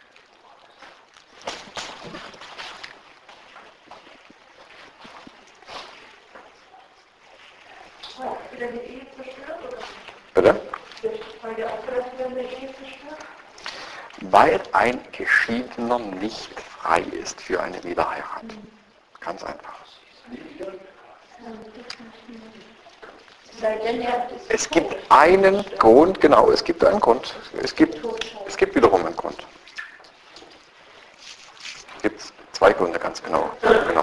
wieder die Ehe zerstört, oder? Bitte? Weil der auch vielleicht wieder eine Ehe zerstört? Weil ein Geschiedener nicht frei ist für eine Wiederheirat. Ganz einfach. Es gibt einen Grund, genau, es gibt einen Grund. Es gibt wiederum einen Grund. Es gibt zwei Gründe, ganz genau. Genau.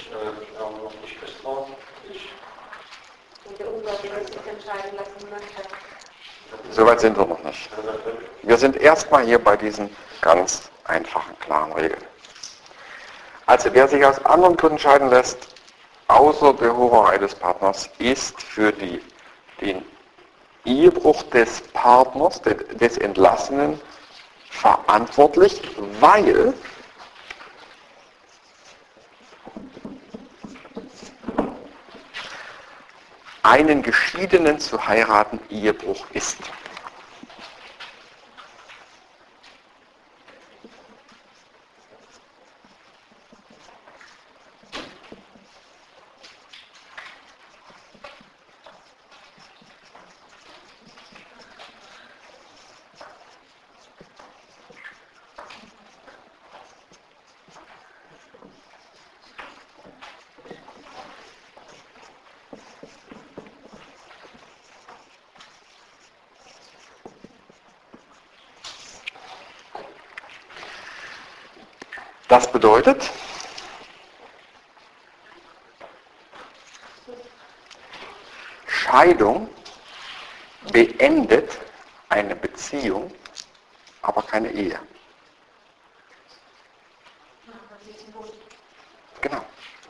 Und der Ungläubige sich entscheiden lassen möchte. Soweit sind wir noch nicht. Wir sind erstmal hier bei diesen ganz einfachen, klaren Regeln. Also wer sich aus anderen Gründen scheiden lässt, außer der Hurerei des Partners, ist für den Ehebruch des Partners, des Entlassenen, verantwortlich, weil einen Geschiedenen zu heiraten Ehebruch ist. Das bedeutet, Scheidung beendet eine Beziehung, aber keine Ehe. Genau.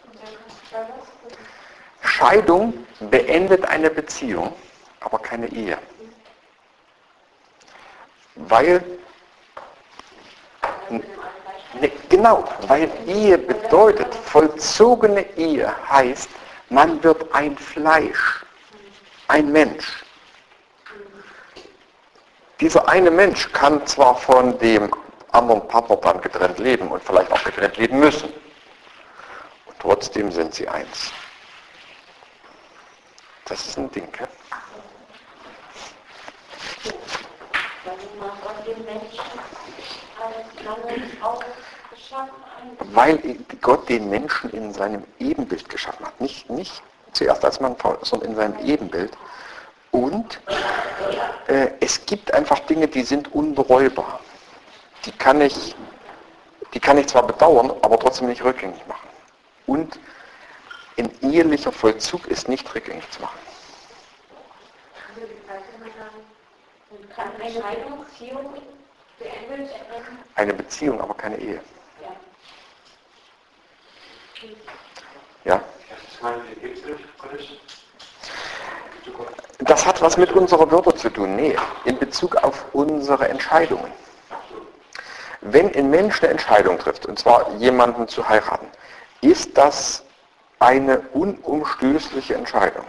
Scheidung beendet eine Beziehung, aber keine Ehe. Weil genau, weil Ehe bedeutet, vollzogene Ehe heißt, man wird ein Fleisch, ein Mensch. Dieser eine Mensch kann zwar von dem anderen Partner dann getrennt leben und vielleicht auch getrennt leben müssen. Und trotzdem sind sie eins. Das ist ein Ding, ja? Weil Gott den Menschen in seinem Ebenbild geschaffen hat. Nicht zuerst als Mann, sondern in seinem Ebenbild. Und es gibt einfach Dinge, die sind unbereubar. Die kann ich zwar bedauern, aber trotzdem nicht rückgängig machen. Und ein ehelicher Vollzug ist nicht rückgängig zu machen. Kann eine Beziehung beendet werden? Eine Beziehung, aber keine Ehe. Ja? Das hat was mit unserer Würde zu tun. Nee, in Bezug auf unsere Entscheidungen. Wenn ein Mensch eine Entscheidung trifft, und zwar jemanden zu heiraten, ist das eine unumstößliche Entscheidung.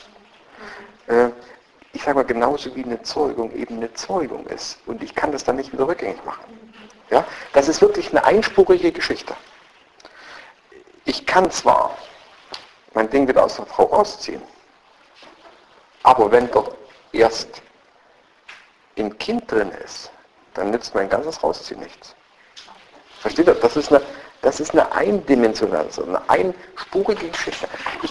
Ich sage mal, genauso wie eine Zeugung eben eine Zeugung ist. Und ich kann das dann nicht wieder rückgängig machen. Ja? Das ist wirklich eine einspurige Geschichte. Ich kann zwar mein Ding wieder aus der Frau rausziehen, aber wenn dort erst ein Kind drin ist, dann nützt mein ganzes Rausziehen nichts. Versteht ihr? Das ist eine eindimensionale, eine einspurige Geschichte.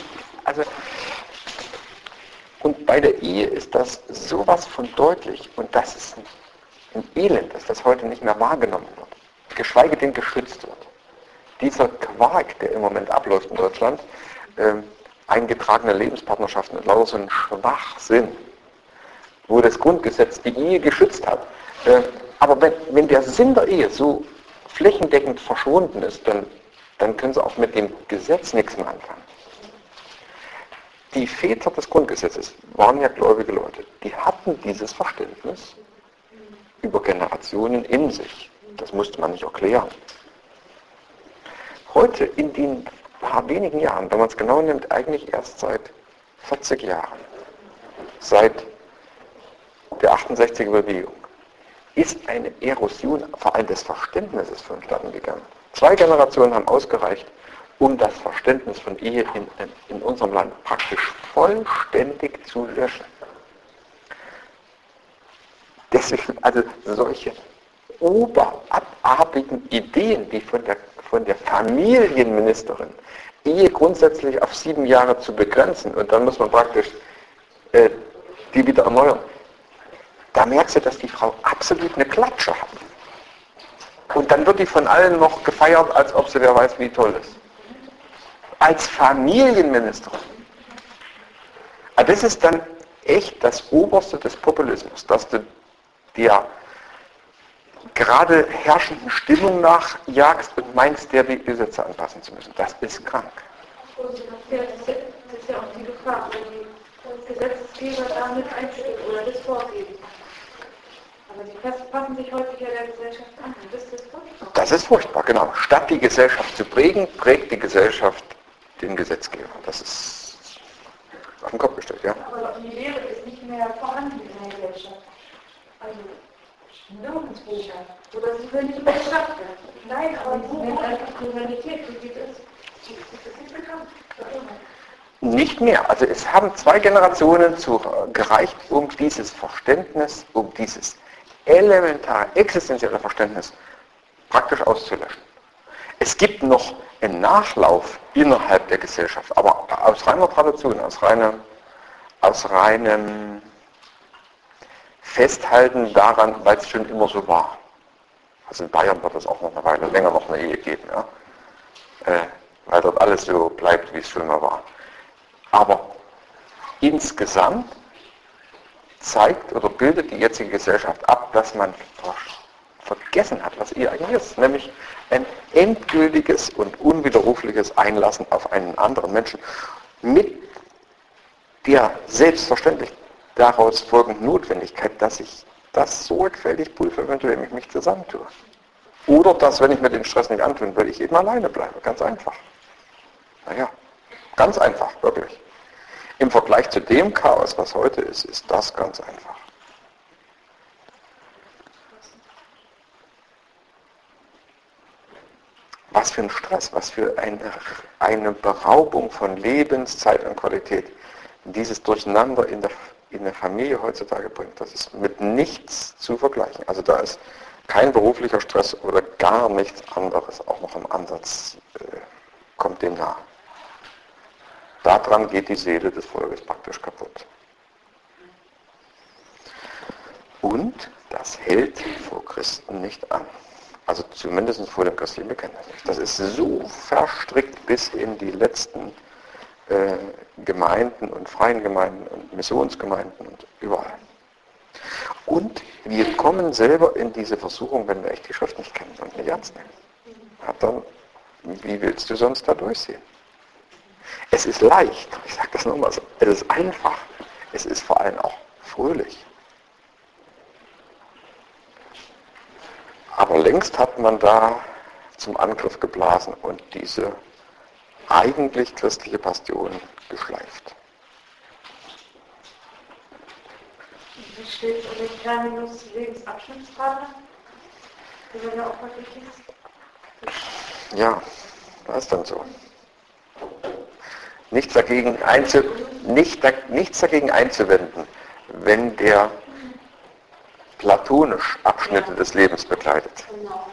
Und bei der Ehe ist das sowas von deutlich und das ist ein Elend, dass das heute nicht mehr wahrgenommen wird, geschweige denn geschützt wird. Dieser Quark, der im Moment abläuft in Deutschland, eingetragene Lebenspartnerschaften und lauter so ein Schwachsinn, wo das Grundgesetz die Ehe geschützt hat. Aber wenn der Sinn der Ehe so flächendeckend verschwunden ist, dann können sie auch mit dem Gesetz nichts mehr anfangen. Die Väter des Grundgesetzes waren ja gläubige Leute. Die hatten dieses Verständnis über Generationen in sich. Das musste man nicht erklären. Heute, in den paar wenigen Jahren, wenn man es genau nimmt, eigentlich erst seit 40 Jahren, seit der 68er Bewegung, ist eine Erosion vor allem des Verständnisses vonstatten gegangen. 2 Generationen haben ausgereicht, um das Verständnis von Ehe in unserem Land praktisch vollständig zu löschen. Deswegen, also solche oberabartigen Ideen, wie von der Familienministerin, Ehe grundsätzlich auf 7 Jahre zu begrenzen und dann muss man praktisch die wieder erneuern. Da merkst du, dass die Frau absolut eine Klatsche hat. Und dann wird die von allen noch gefeiert, als ob sie wer weiß, wie toll ist. Als Familienministerin. Aber das ist dann echt das Oberste des Populismus, dass du der gerade herrschenden Stimmung nachjagst und meinst, der die Gesetze anpassen zu müssen. Das ist krank. Das ist ja auch die Gefahr, wenn die Gesetzgeber damit einstimmen oder das vorgeben. Aber die passen sich häufig ja der Gesellschaft an. Das ist furchtbar. Das ist furchtbar, genau. Statt die Gesellschaft zu prägen, prägt die Gesellschaft den Gesetzgeber. Das ist auf den Kopf gestellt, ja. Aber die Lehre ist nicht mehr vorhanden in der Gesellschaft. Also nirgendwo mehr. Oder sie will nicht mehr bestraft werden. Nein, aber wo ist einfach die Realität, wie sieht es? Das ist nicht bekannt. Nicht mehr. Also es haben 2 Generationen gereicht, um dieses Verständnis, um dieses elementare, existenzielle Verständnis praktisch auszulöschen. Es gibt noch einen Nachlauf innerhalb der Gesellschaft, aber aus reiner Tradition, aus reinem Festhalten daran, weil es schon immer so war. Also in Bayern wird es auch noch eine Weile länger noch eine Ehe geben, ja? Weil dort alles so bleibt, wie es schon mal war. Aber insgesamt zeigt oder bildet die jetzige Gesellschaft ab, dass man vergessen hat, was Ehe eigentlich ist, nämlich ein endgültiges und unwiderrufliches Einlassen auf einen anderen Menschen mit der selbstverständlich daraus folgenden Notwendigkeit, dass ich das sorgfältig prüfe, wenn ich mich zusammentue. Oder dass, wenn ich mir den Stress nicht antun will, ich eben alleine bleibe. Ganz einfach. Naja, ganz einfach, wirklich. Im Vergleich zu dem Chaos, was heute ist, ist das ganz einfach. Was für ein Stress, was für eine Beraubung von Lebenszeit und Qualität dieses Durcheinander in der Familie heutzutage bringt. Das ist mit nichts zu vergleichen. Also da ist kein beruflicher Stress oder gar nichts anderes auch noch im Ansatz, kommt dem nahe. Daran geht die Seele des Volkes praktisch kaputt. Und das hält vor Christen nicht an. Also zumindest vor dem christlichen Bekenntnis nicht. Das ist so verstrickt bis in die letzten Gemeinden und freien Gemeinden und Missionsgemeinden und überall. Und wir kommen selber in diese Versuchung, wenn wir echt die Schrift nicht kennen und nicht ernst nehmen. Ja, dann, wie willst du sonst da durchsehen? Es ist leicht, ich sage das nochmal so, es ist einfach, es ist vor allem auch fröhlich. Aber längst hat man da zum Angriff geblasen und diese eigentlich christliche Bastion geschleift. Wie steht es um den Terminus Lebensabschnittspartner? Der wird ja auch häufig ist. Ja, das ist dann so. Nichts dagegen einzuwenden, wenn der platonisch Abschnitte des Lebens begleitet. Genau.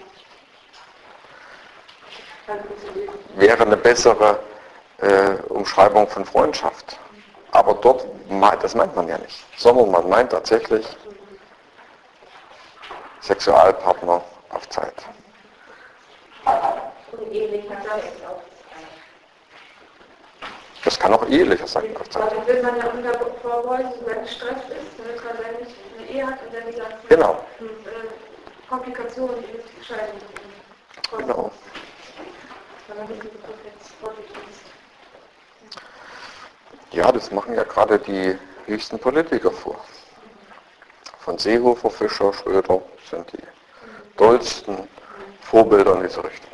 Wäre eine bessere Umschreibung von Freundschaft. Aber dort, das meint man ja nicht, sondern man meint tatsächlich Sexualpartner auf Zeit. Und ähnlich hat das auch. Das kann auch ehelicher sein auf Zeit. Also will man ja unter vorbeugen, wenn es Stress ist, damit man dann nicht eine Ehe hat und dann die ganzen Genau. Komplikationen, die mit Scheidung kommen. Genau. Wenn man diesen Begriff jetzt häufig liest. Ja, das machen ja gerade die höchsten Politiker vor. Von Seehofer, Fischer, Schröder sind die dollsten Vorbilder in diese Richtung.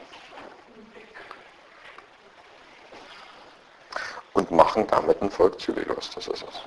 Und machen damit ein Volk zügellos, das ist es.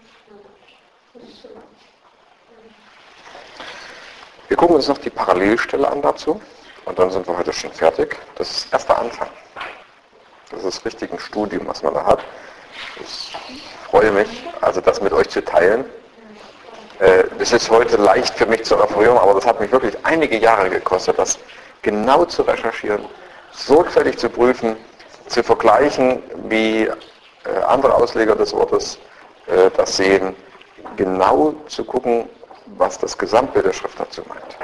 Wir gucken uns noch die Parallelstelle an dazu und dann sind wir heute schon fertig. Das ist erst der Anfang. Das ist richtig ein Studium, was man da hat. Ich freue mich, also das mit euch zu teilen. Es ist heute leicht für mich zu referieren, aber das hat mich wirklich einige Jahre gekostet, das genau zu recherchieren, sorgfältig zu prüfen, zu vergleichen, wie andere Ausleger des Wortes das sehen, genau zu gucken, was das Gesamtbild der Schrift dazu meint.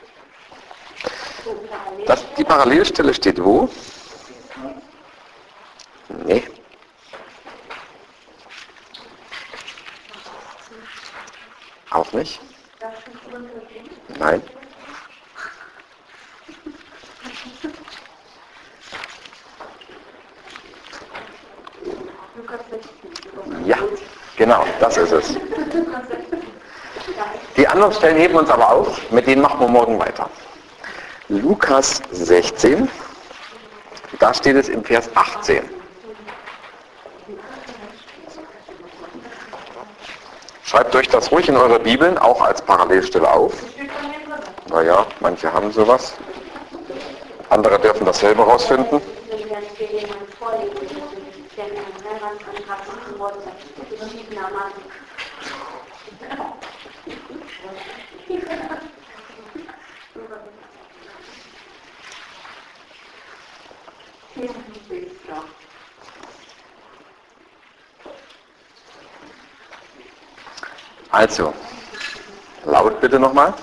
Die Parallelstelle steht wo? Nee. Auch nicht? Nein. Ja, genau, das ist es. Die anderen Stellen heben uns aber auf, mit denen machen wir morgen weiter. Lukas 16, da steht es im Vers 18. Schreibt euch das ruhig in eure Bibeln, auch als Parallelstelle auf. Naja, manche haben sowas. Andere dürfen das selber rausfinden. Also, laut bitte nochmal.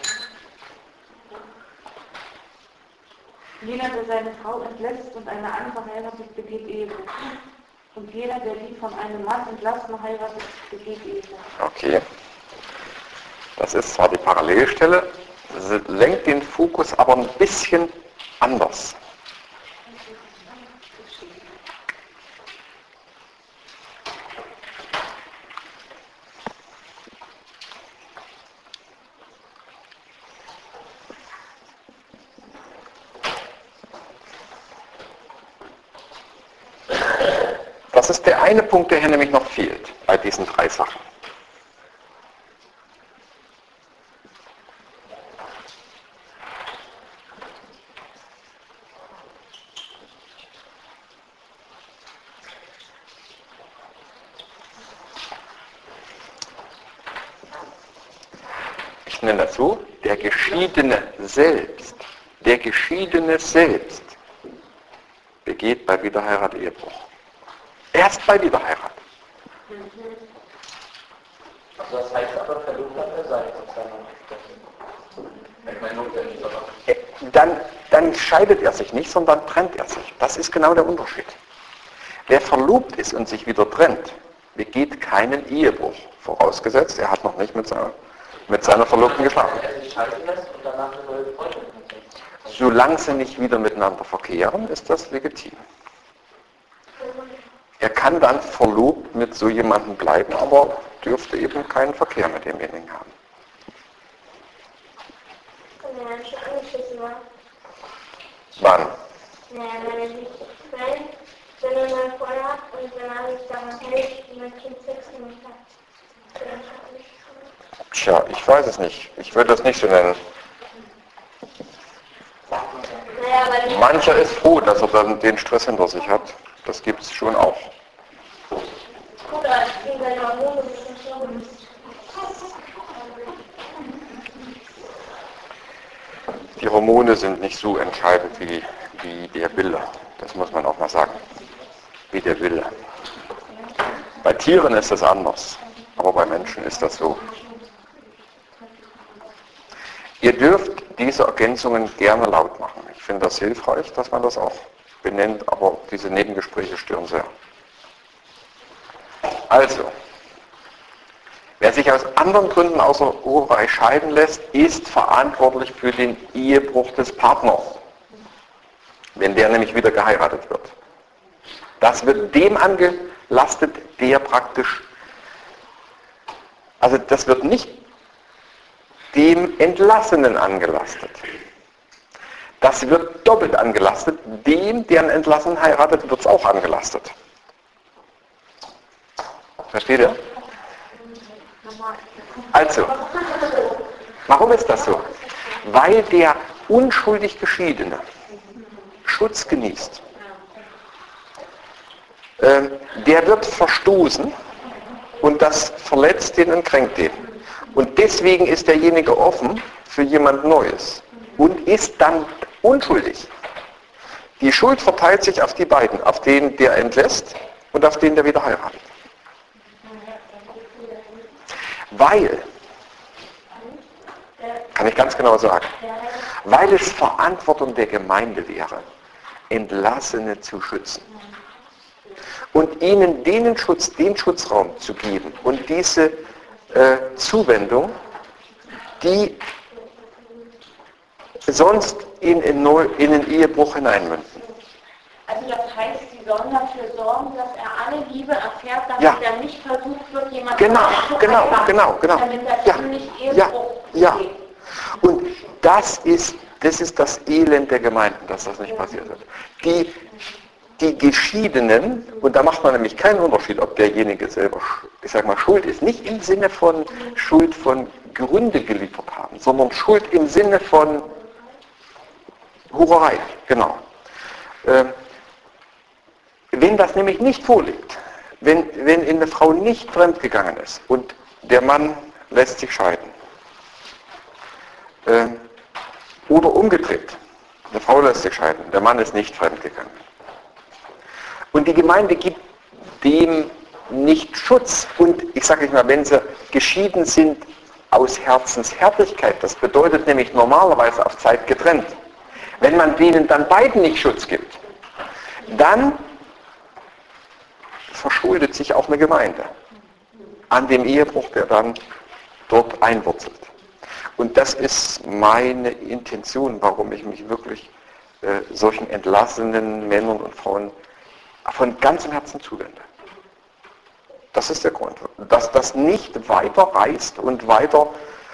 Jeder, der seine Frau entlässt und eine andere heiratet, begeht Ehebruch. Und jeder, der die von einem Mann entlassene heiratet, begeht Ehebruch. Okay. Das ist zwar die Parallelstelle, sie lenkt den Fokus aber ein bisschen anders. Das ist der eine Punkt, der hier nämlich noch fehlt bei diesen drei Sachen. Ich nenne das so, der Geschiedene selbst begeht bei Wiederheirat Ehebruch. Erst bei Wiederheirat. Also das heißt aber, verlobt hat er sein. Dann scheidet er sich nicht, sondern trennt er sich. Das ist genau der Unterschied. Wer verlobt ist und sich wieder trennt, begeht keinen Ehebruch. Vorausgesetzt, er hat noch nicht mit seiner Verlobten geschlafen. Solange sie nicht wieder miteinander verkehren, ist das legitim. Er kann dann verlobt mit so jemandem bleiben, aber dürfte eben keinen Verkehr mit demjenigen haben. Wann? Naja, wenn er sich trennt, wenn er mal voll hat und wenn er sich daran hält, wie mein Kind Sex gemacht hat. Tja, ich weiß es nicht. Ich würde das nicht so nennen. Naja, Mancher ist froh, dass er dann den Stress hinter sich hat. Das gibt es schon auch. gut, als gegen seine Hormone ist das schon. Die Hormone sind nicht so entscheidend wie der Wille. Das muss man auch mal sagen. Wie der Wille. Bei Tieren ist das anders, aber bei Menschen ist das so. Ihr dürft diese Ergänzungen gerne laut machen. Ich finde das hilfreich, dass man das auch benennt, aber diese Nebengespräche stören sehr. Also, wer sich aus anderen Gründen außer Urei scheiden lässt, ist verantwortlich für den Ehebruch des Partners, wenn der nämlich wieder geheiratet wird. Das wird dem angelastet, der praktisch, also das wird nicht dem Entlassenen angelastet. Das wird doppelt angelastet, dem, der einen Entlassenen heiratet, wird es auch angelastet. Versteht ihr? Also, warum ist das so? Weil der unschuldig Geschiedene Schutz genießt. der wird verstoßen und das verletzt den und kränkt den. Und deswegen ist derjenige offen für jemand Neues und ist dann unschuldig. Die Schuld verteilt sich auf die beiden, auf den, der entlässt und auf den, der wieder heiratet. Weil, kann ich ganz genau sagen, weil es Verantwortung der Gemeinde wäre, Entlassene zu schützen und ihnen den Schutzraum zu geben und diese Zuwendung, die sonst in einen Ehebruch hineinmünden. Also das heißt, Sie sollen dafür sorgen, dass er alle Liebe erfährt, damit Ja. er nicht versucht wird, jemand Genau. damit er ihm nicht Ehebruch begeht. Und das ist das Elend der Gemeinden, dass das nicht passiert ist. Die Geschiedenen, und da macht man nämlich keinen Unterschied, ob derjenige selber, ich sag mal, schuld ist, nicht im Sinne von Schuld von Gründe geliefert haben, sondern Schuld im Sinne von Hurerei, genau. Wenn das nämlich nicht vorliegt, wenn eine Frau nicht fremdgegangen ist und der Mann lässt sich scheiden, oder umgedreht, eine Frau lässt sich scheiden, der Mann ist nicht fremdgegangen, und die Gemeinde gibt dem nicht Schutz, und ich sage mal, wenn sie geschieden sind aus Herzenshärtigkeit, das bedeutet nämlich normalerweise auf Zeit getrennt, wenn man denen dann beiden nicht Schutz gibt, dann verschuldet sich auch eine Gemeinde an dem Ehebruch, der dann dort einwurzelt. Und das ist meine Intention, warum ich mich wirklich solchen entlassenen Männern und Frauen von ganzem Herzen zuwende. Das ist der Grund. Dass das nicht weiter reißt und weiter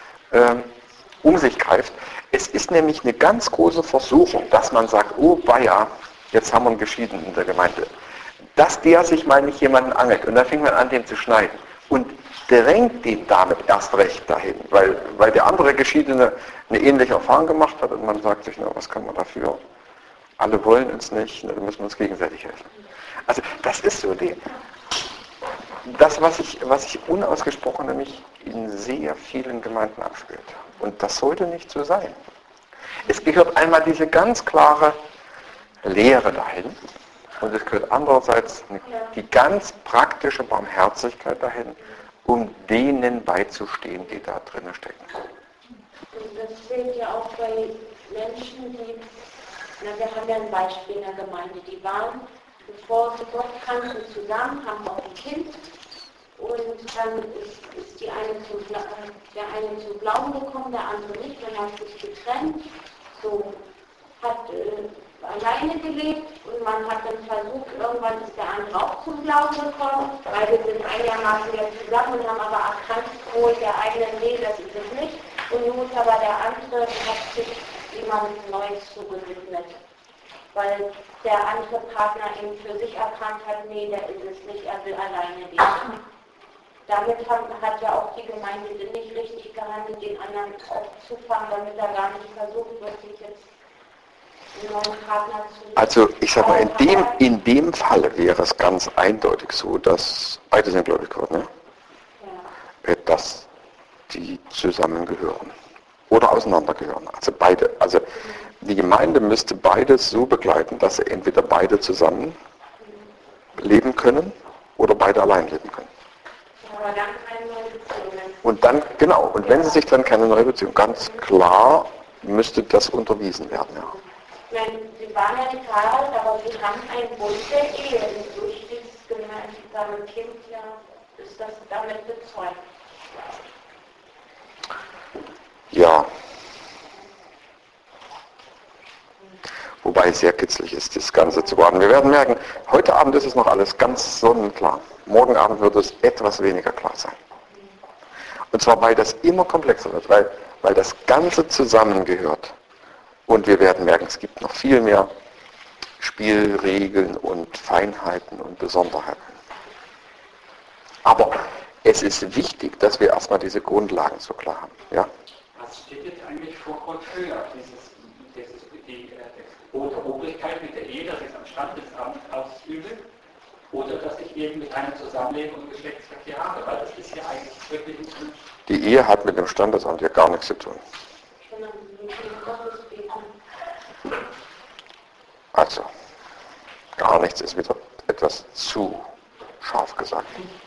um sich greift. Es ist nämlich eine ganz große Versuchung, dass man sagt, oh weia, jetzt haben wir einen Geschiedenen in der Gemeinde. Dass der sich mal nicht jemanden angelt. Und dann fängt man an, den zu schneiden. Und drängt den damit erst recht dahin. Weil der andere Geschiedene eine ähnliche Erfahrung gemacht hat und man sagt sich, na, was kann man dafür? Alle wollen uns nicht, dann müssen wir uns gegenseitig helfen. Also das ist so das, was ich unausgesprochen nämlich in sehr vielen Gemeinden abspielt. Und das sollte nicht so sein. Es gehört einmal diese ganz klare Lehre dahin und es gehört andererseits die ganz praktische Barmherzigkeit dahin, um denen beizustehen, die da drinnen stecken. Und das fehlt ja auch bei Menschen, wir haben ja ein Beispiel in der Gemeinde, die waren, bevor sie Gott kannten, zusammen, haben auch ein Kind und dann ist der eine zum Glauben gekommen, der andere nicht, dann hat sich getrennt, so hat alleine gelebt und man hat dann versucht, irgendwann ist der andere auch zum Glauben gekommen, beide sind einigermaßen wieder zusammen und haben aber erkannt, wohl der eine, nee, das ist es nicht und nun ist aber der andere, hat sich jemand Neues zugewidmet, weil der andere Partner eben für sich erkannt hat, nee, der ist es nicht, er will alleine leben. Damit hat ja auch die Gemeinde nicht richtig gehandelt, den anderen aufzufangen, damit er gar nicht versucht wird, sich jetzt einen neuen Partner zu... Also ich sag mal, in dem Fall wäre es ganz eindeutig so, dass beide sind gläubig geworden, ne? Ja. Dass die zusammengehören oder auseinandergehören. Also beide. Also die Gemeinde müsste beides so begleiten, dass sie entweder beide zusammen leben können oder beide allein leben können. Aber dann keine neue Beziehung. Und dann, genau, und wenn sie sich dann keine neue Beziehung, ganz klar müsste das unterwiesen werden, ja. Sie waren ja nicht verheiratet, aber sie haben einen Bund der Ehe. Und durch dieses gemeinsame Kind ist das damit bezeugt. Ja. Wobei es sehr kitzlig ist, das Ganze zu beobachten. Wir werden merken, heute Abend ist es noch alles ganz sonnenklar. Morgen Abend wird es etwas weniger klar sein. Und zwar, weil das immer komplexer wird, weil das Ganze zusammengehört. Und wir werden merken, es gibt noch viel mehr Spielregeln und Feinheiten und Besonderheiten. Aber es ist wichtig, dass wir erstmal diese Grundlagen so klar haben. Ja? Was steht jetzt eigentlich vor Gott höher? Die Gebot der Obrigkeit mit der Ehe, dass ich es am Standesamt ausübe? Oder dass ich eben mit einem zusammenlebe und Geschlechtsverkehr habe, weil das ist ja eigentlich wirklich ein... Die Ehe hat mit dem Standesamt ja gar nichts zu tun. Also, gar nichts ist wieder etwas zu scharf gesagt.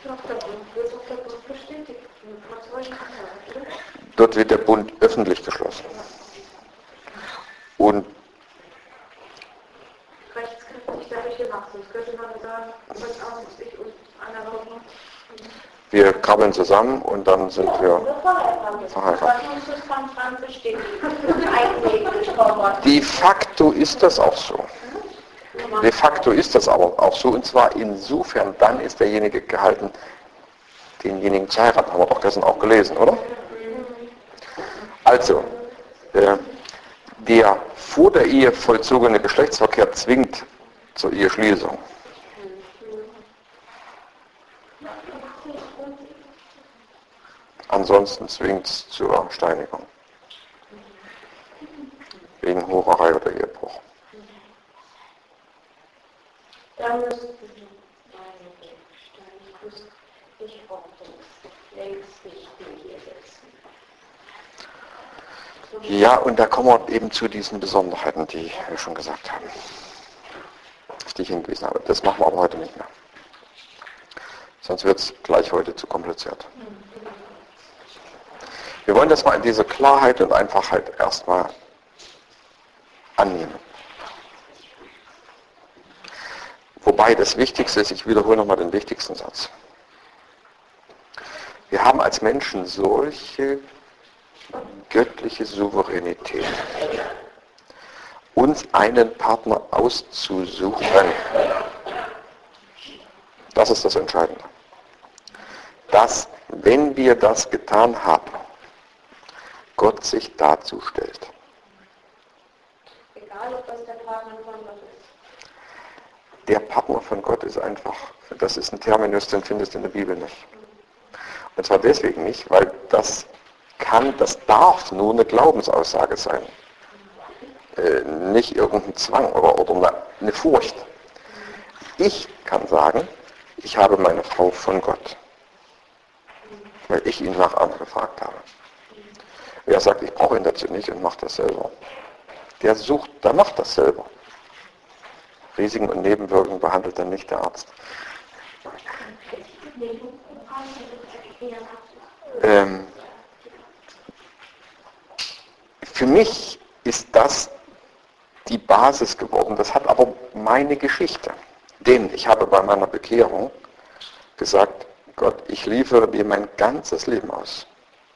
Dort wird der Bund öffentlich geschlossen. Und rechtskräftig dadurch gemacht. Sonst könnte man sagen, was aus ich und einer Woche. wir krabbeln zusammen und dann sind wir verheiratet. De facto ist das auch so. De facto ist das aber auch so, und zwar insofern, dann ist derjenige gehalten, denjenigen zu heiraten. Haben wir doch gestern auch gelesen, oder? Also, der vor der Ehe vollzogene Geschlechtsverkehr zwingt zur Eheschließung. Ansonsten zwingt es zur Steinigung. Wegen Hurerei oder Ehebruch. Da müssten ich längst nicht hier setzen. Ja, und da kommen wir eben zu diesen Besonderheiten, die wir schon gesagt haben, auf die ich hingewiesen habe. Das machen wir aber heute nicht mehr. Sonst wird es gleich heute zu kompliziert. Wir wollen das mal in dieser Klarheit und Einfachheit erstmal annehmen. Wobei das Wichtigste ist, ich wiederhole nochmal den wichtigsten Satz. Wir haben als Menschen solche göttliche Souveränität, uns einen Partner auszusuchen. Das ist das Entscheidende. Dass, wenn wir das getan haben, Gott sich dazu stellt. Egal, ob das der Partner von Gott ist. Der Partner von Gott ist einfach, das ist ein Terminus, den findest du in der Bibel nicht. Und zwar deswegen nicht, weil das darf nur eine Glaubensaussage sein. Nicht irgendein Zwang oder eine Furcht. Ich kann sagen, ich habe meine Frau von Gott, weil ich ihn nach anderen gefragt habe. Wer sagt, ich brauche ihn dazu nicht und macht das selber? Der macht das selber. Risiken und Nebenwirkungen behandelt dann nicht der Arzt. Für mich ist das die Basis geworden. Das hat aber meine Geschichte. Denn ich habe bei meiner Bekehrung gesagt, Gott, ich liefere dir mein ganzes Leben aus.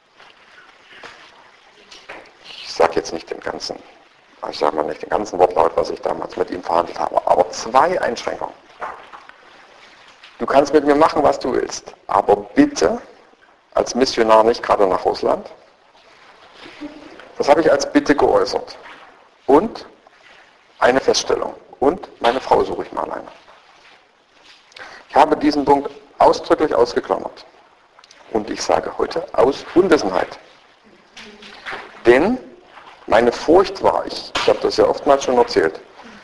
Ich sage jetzt nicht den ganzen, ich sage mal nicht den ganzen Wortlaut, was ich damals mit ihm verhandelt habe, aber 2 Einschränkungen. Du kannst mit mir machen, was du willst, aber bitte als Missionar nicht gerade nach Russland. Das habe ich als Bitte geäußert. Und eine Feststellung. Und meine Frau suche ich mal alleine. Ich habe diesen Punkt ausdrücklich ausgeklammert. Und ich sage heute aus Unwissenheit. Denn meine Furcht war, ich habe das ja oftmals schon erzählt,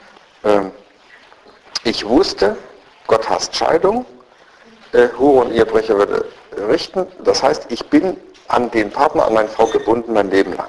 ich wusste, Gott hasst Scheidung, Hure und Ehebrecher würde richten. Das heißt, ich bin an den Partner, an meine Frau gebunden mein Leben lang.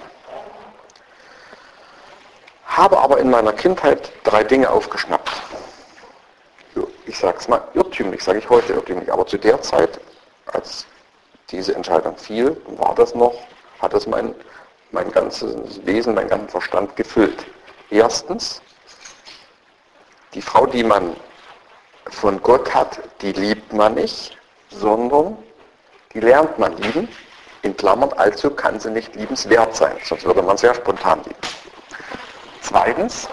Habe aber in meiner Kindheit 3 Dinge aufgeschnappt. Ich sage es mal irrtümlich, sage ich heute irrtümlich, aber zu der Zeit, als diese Entscheidung fiel, war das noch, hat es mein ganzes Wesen, meinen ganzen Verstand gefüllt. Erstens, die Frau, die man von Gott hat, die liebt man nicht, sondern die lernt man lieben, in Klammern, also kann sie nicht liebenswert sein, sonst würde man sehr spontan lieben. Zweitens,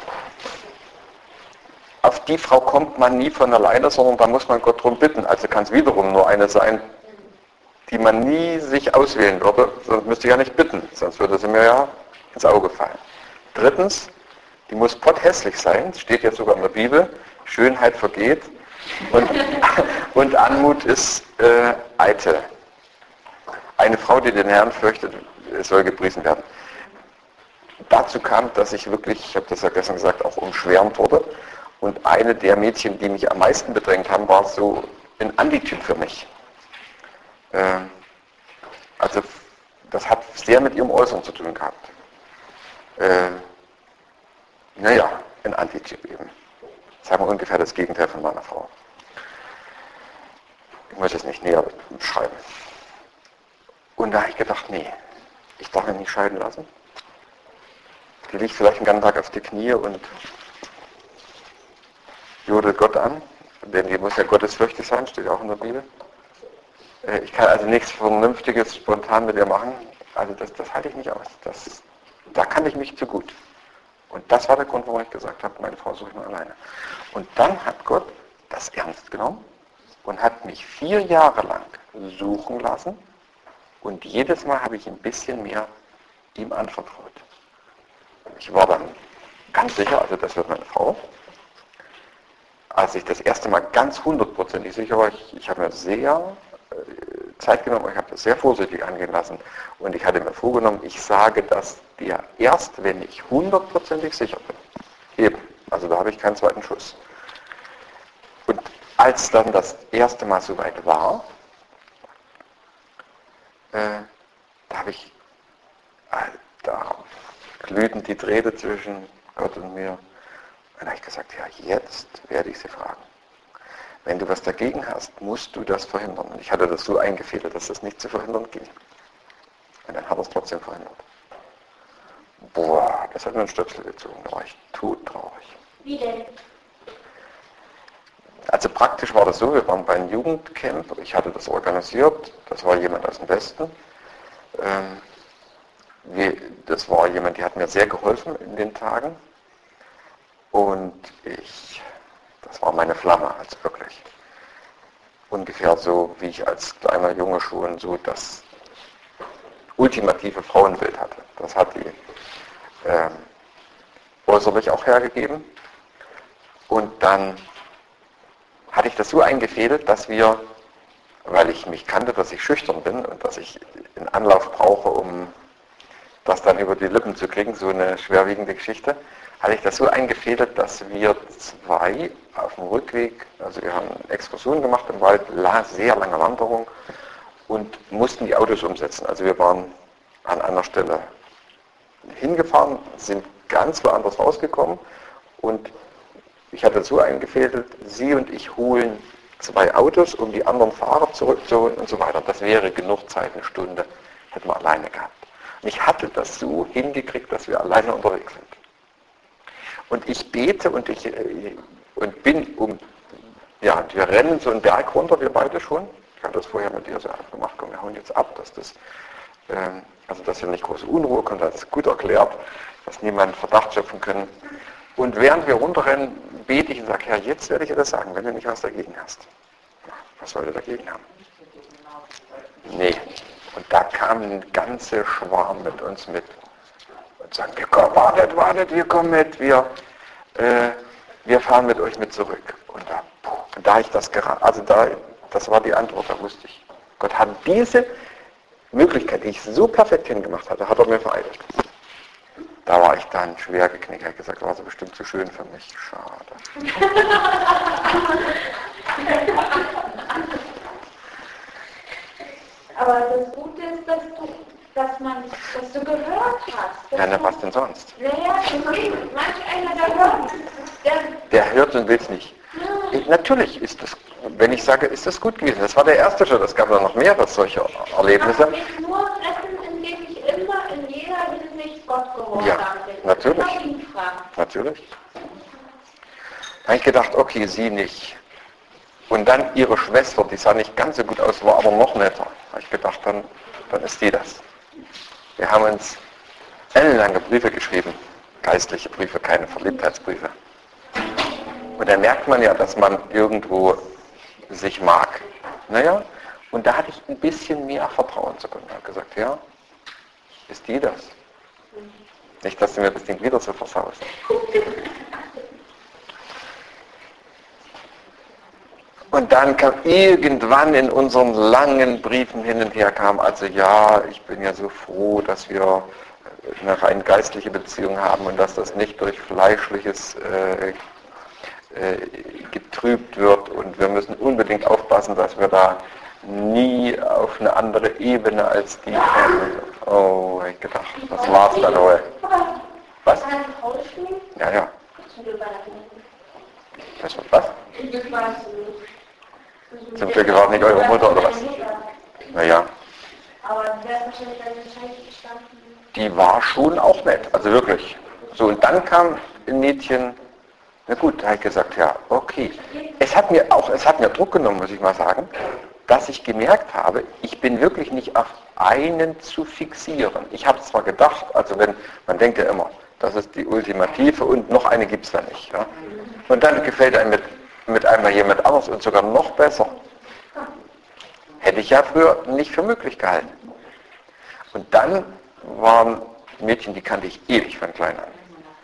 auf die Frau kommt man nie von alleine, sondern da muss man Gott drum bitten. Also kann es wiederum nur eine sein, die man nie sich auswählen würde, sonst müsste ich ja nicht bitten, sonst würde sie mir ja ins Auge fallen. Drittens, die muss potthässlich sein, steht jetzt sogar in der Bibel, Schönheit vergeht und Anmut ist eitel. Eine Frau, die den Herrn fürchtet, soll gepriesen werden. Dazu kam, dass ich wirklich, ich habe das ja gestern gesagt, auch umschwärmt wurde Und eine der Mädchen, die mich am meisten bedrängt haben, war so ein Antityp für mich. Also das hat sehr mit ihrem Äußeren zu tun gehabt. Naja, ein Antityp eben. Sagen wir ungefähr das Gegenteil von meiner Frau. Ich möchte es nicht näher beschreiben. Und da habe ich gedacht, nee, ich darf mich nicht scheiden lassen. Die liegt vielleicht den ganzen Tag auf die Knie und jodelt Gott an, denn die muss ja gottesfürchtig sein, steht ja auch in der Bibel. Ich kann also nichts Vernünftiges spontan mit ihr machen. Also das halte ich nicht aus. Da kann ich mich zu gut. Und das war der Grund, warum ich gesagt habe, meine Frau suche ich mal alleine. Und dann hat Gott das ernst genommen und hat mich 4 Jahre lang suchen lassen. Und jedes Mal habe ich ein bisschen mehr ihm anvertraut. Ich war dann ganz sicher, also das wird meine Frau. Als ich das erste Mal ganz 100% sicher war, ich habe mir sehr Zeit genommen, ich habe das sehr vorsichtig angehen lassen und ich hatte mir vorgenommen, ich sage das dir erst, wenn ich 100% sicher bin. Eben, also da habe ich keinen zweiten Schuss. Und als dann das erste Mal soweit war, da glühten die Drähte zwischen Gott und mir. Und da habe ich gesagt, ja, jetzt werde ich sie fragen. Wenn du was dagegen hast, musst du das verhindern. Und ich hatte das so eingefädelt, dass das nicht zu verhindern ging. Und dann hat er es trotzdem verhindert. Boah, das hat mir einen Stöpsel gezogen. Da war ich todtraurig. Wie denn? Also praktisch war das so, wir waren bei einem Jugendcamp. Ich hatte das organisiert. Das war jemand aus dem Westen. Das war jemand, der hat mir sehr geholfen in den Tagen. Und das war meine Flamme, also wirklich. Ungefähr so, wie ich als kleiner Junge schon so das ultimative Frauenbild hatte. Das hat die äußerlich auch hergegeben. Und dann hatte ich das so eingefädelt, dass wir, weil ich mich kannte, dass ich schüchtern bin und dass ich einen Anlauf brauche, um das dann über die Lippen zu kriegen, so eine schwerwiegende Geschichte, hatte ich das so eingefädelt, dass wir 2 auf dem Rückweg, also wir haben eine Exkursion gemacht im Wald, sehr lange Wanderung und mussten die Autos umsetzen. Also wir waren an einer Stelle hingefahren, sind ganz woanders rausgekommen und ich hatte so eingefädelt, sie und ich holen 2 Autos, um die anderen Fahrer zurückzuholen und so weiter. Das wäre genug Zeit, eine Stunde hätten wir alleine gehabt. Und ich hatte das so hingekriegt, dass wir alleine unterwegs sind. Und ich bete und wir rennen so einen Berg runter, wir beide schon. Ich habe das vorher mit ihr so abgemacht, komm, wir hauen jetzt ab, dass hier nicht große Unruhe kommt, hat es gut erklärt, dass niemand Verdacht schöpfen können. Und während wir runterrennen, bete ich und sage, Herr, jetzt werde ich dir das sagen, wenn du nicht was dagegen hast. Was soll er dagegen haben? Nee. Und da kam ein ganzer Schwarm mit uns mit. Und sagen, wartet, wir kommen mit, wir fahren mit euch mit zurück. Und da ich das das war die Antwort, da wusste ich, Gott hat diese Möglichkeit, die ich so perfekt hingemacht hatte, hat er mir vereitelt. Da war ich dann schwer geknickt, ich habe gesagt, das war so bestimmt zu schön für mich, schade. Aber das Gute ist, dass du gehört hast. Ja, na, was denn sonst? Naja, manch einer, der hört. Der hört und will es nicht. Natürlich ist das, wenn ich sage, ist das gut gewesen. Das war der erste Schritt, es gab dann noch mehrere solche Erlebnisse. Aber ich nur retten, indem ich immer in jeder Hinsicht Gott gehorsam Ja, bin. natürlich. Immer ihn fragen. Natürlich. Da habe ich gedacht, okay, sie nicht. Und dann ihre Schwester, die sah nicht ganz so gut aus, war aber noch netter. Da habe ich gedacht, dann ist die das. Wir haben uns ellenlange Briefe geschrieben. Geistliche Briefe, keine Verliebtheitsbriefe. Und dann merkt man ja, dass man irgendwo sich mag. Naja, und da hatte ich ein bisschen mehr Vertrauen zu können. Ich habe gesagt, ja, ist die das? Nicht, dass du mir das Ding wieder so versaust. Und dann kam irgendwann in unseren langen Briefen hin und her also ja, ich bin ja so froh, dass wir eine rein geistliche Beziehung haben und dass das nicht durch fleischliches getrübt wird und wir müssen unbedingt aufpassen, dass wir da nie auf eine andere Ebene als die kommen. Oh, ich gedacht, das war's dann wohl. Was? Ja, ja. Was? Sind wir gerade nicht eure Mutter oder was? Naja. Aber die wäre wahrscheinlich dann wahrscheinlich gestanden. Die war schon auch nett, also wirklich. So, und dann kam ein Mädchen, na gut, da habe ich gesagt, ja, okay. Es hat mir Druck genommen, muss ich mal sagen, dass ich gemerkt habe, ich bin wirklich nicht auf einen zu fixieren. Ich habe zwar gedacht, also wenn, man denkt ja immer, das ist die Ultimative und noch eine gibt es da nicht. Ja? Und dann gefällt einem mit einmal jemand anders und sogar noch besser. Hätte ich ja früher nicht für möglich gehalten. Und dann waren Mädchen, die kannte ich ewig von klein an.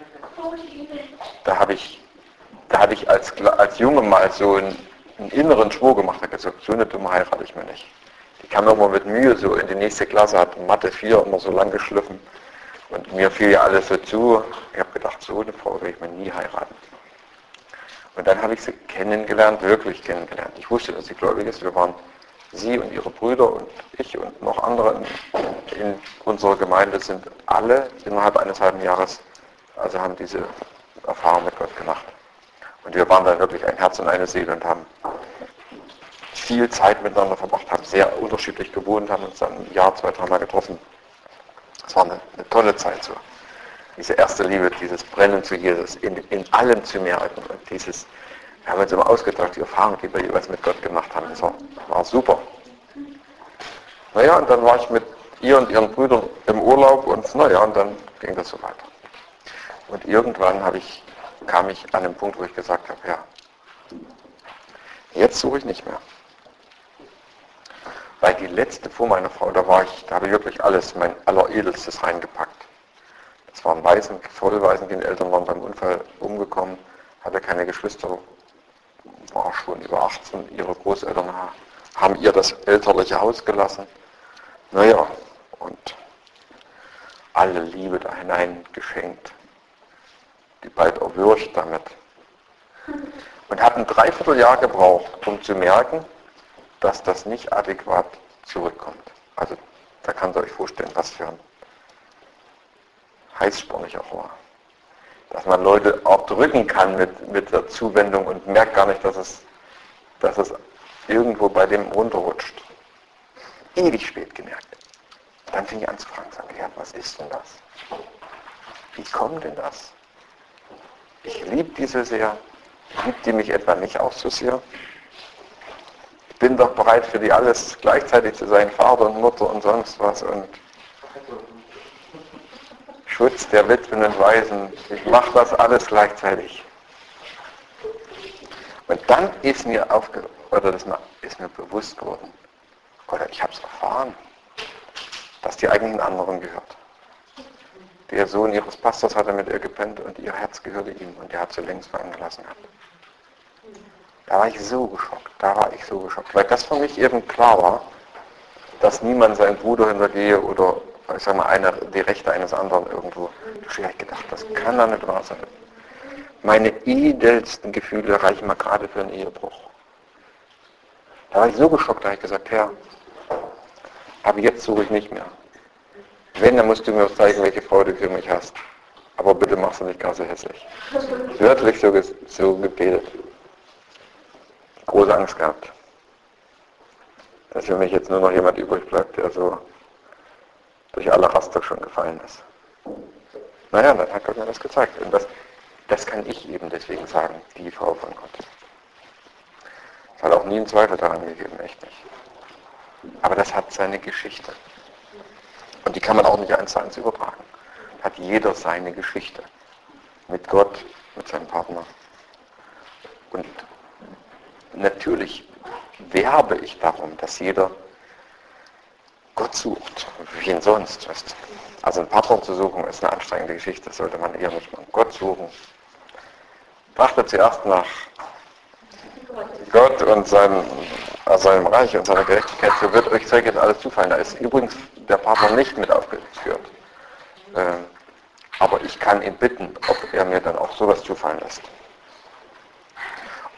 Da habe ich als Junge mal so einen inneren Schwur gemacht, habe gesagt, so eine dumme heirate ich mir nicht. Die kam immer mit Mühe so in die nächste Klasse, hat Mathe 4 immer so lang geschliffen. Und mir fiel ja alles so zu. Ich habe gedacht, so eine Frau will ich mir nie heiraten. Und dann habe ich sie kennengelernt, wirklich kennengelernt. Ich wusste, dass sie gläubig ist. Wir waren sie und ihre Brüder und ich und noch andere in unserer Gemeinde sind alle innerhalb eines halben Jahres, also haben diese Erfahrung mit Gott gemacht. Und wir waren dann wirklich ein Herz und eine Seele und haben viel Zeit miteinander verbracht, haben sehr unterschiedlich gewohnt, haben uns dann im Jahr 2-3 Mal getroffen. Es war eine tolle Zeit so. Diese erste Liebe, dieses Brennen zu Jesus, in allem zu merken und dieses, wir haben uns immer ausgetauscht, die Erfahrung, die wir jeweils mit Gott gemacht haben, das war super. Naja, und dann war ich mit ihr und ihren Brüdern im Urlaub und naja, und dann ging das so weiter. Und irgendwann kam ich an den Punkt, wo ich gesagt habe, ja, jetzt suche ich nicht mehr. Weil die letzte vor meiner Frau, da habe ich wirklich alles, mein Alleredelstes reingepackt. Das war ein Vollwaisenkind, Eltern waren beim Unfall umgekommen, hatte keine Geschwister, war schon über 18, ihre Großeltern haben ihr das elterliche Haus gelassen. Naja, und alle Liebe da hinein geschenkt, die bald erwürgt damit. Und hat ein Dreivierteljahr gebraucht, um zu merken, dass das nicht adäquat zurückkommt. Also da kann ihr euch vorstellen, was für ein heißspornig auch war. Dass man Leute auch drücken kann mit der Zuwendung und merkt gar nicht, dass es irgendwo bei dem runterrutscht. Ewig spät gemerkt. Dann fing ich an zu fragen, ja, was ist denn das? Wie kommt denn das? Ich liebe die so sehr. Liebt die mich etwa nicht auch so sehr? Ich bin doch bereit für die alles gleichzeitig zu sein, Vater und Mutter und sonst was und Schutz der Witwen und Waisen. Ich mache das alles gleichzeitig. Und dann ist mir bewusst geworden, oder ich habe es erfahren, dass die eigentlich einen anderen gehört. Der Sohn ihres Pastors hatte mit ihr gepennt und ihr Herz gehörte ihm und der hat sie längst fallen gelassen gehabt. Da war ich so geschockt, weil das für mich eben klar war, dass niemand seinen Bruder hintergehe oder ich sag mal, die Rechte eines anderen irgendwo. Da habe ich gedacht, das kann doch nicht wahr sein. Meine edelsten Gefühle reichen mal gerade für einen Ehebruch. Da war ich so geschockt, da habe ich gesagt, Herr, aber jetzt suche ich nicht mehr. Wenn, dann musst du mir zeigen, welche Frau du für mich hast. Aber bitte mach sie nicht gar so hässlich. Wörtlich so gebetet. Große Angst gehabt. Dass für mich jetzt nur noch jemand übrig bleibt, der so durch alle Raster schon gefallen ist. Naja, dann hat Gott mir das gezeigt. Und das kann ich eben deswegen sagen, die Frau von Gott. Es hat auch nie einen Zweifel daran gegeben, echt nicht. Aber das hat seine Geschichte. Und die kann man auch nicht 1:1 übertragen. Hat jeder seine Geschichte. Mit Gott, mit seinem Partner. Und natürlich werbe ich darum, dass jeder Gott sucht. Wen sonst? Also einen Partner zu suchen ist eine anstrengende Geschichte. Das sollte man eher nicht machen. Gott suchen. Trachtet zuerst nach Gott und seinem Reich und seiner Gerechtigkeit, so wird euch Zeug jetzt alles zufallen. Da ist übrigens der Partner nicht mit aufgeführt. Aber ich kann ihn bitten, ob er mir dann auch sowas zufallen lässt.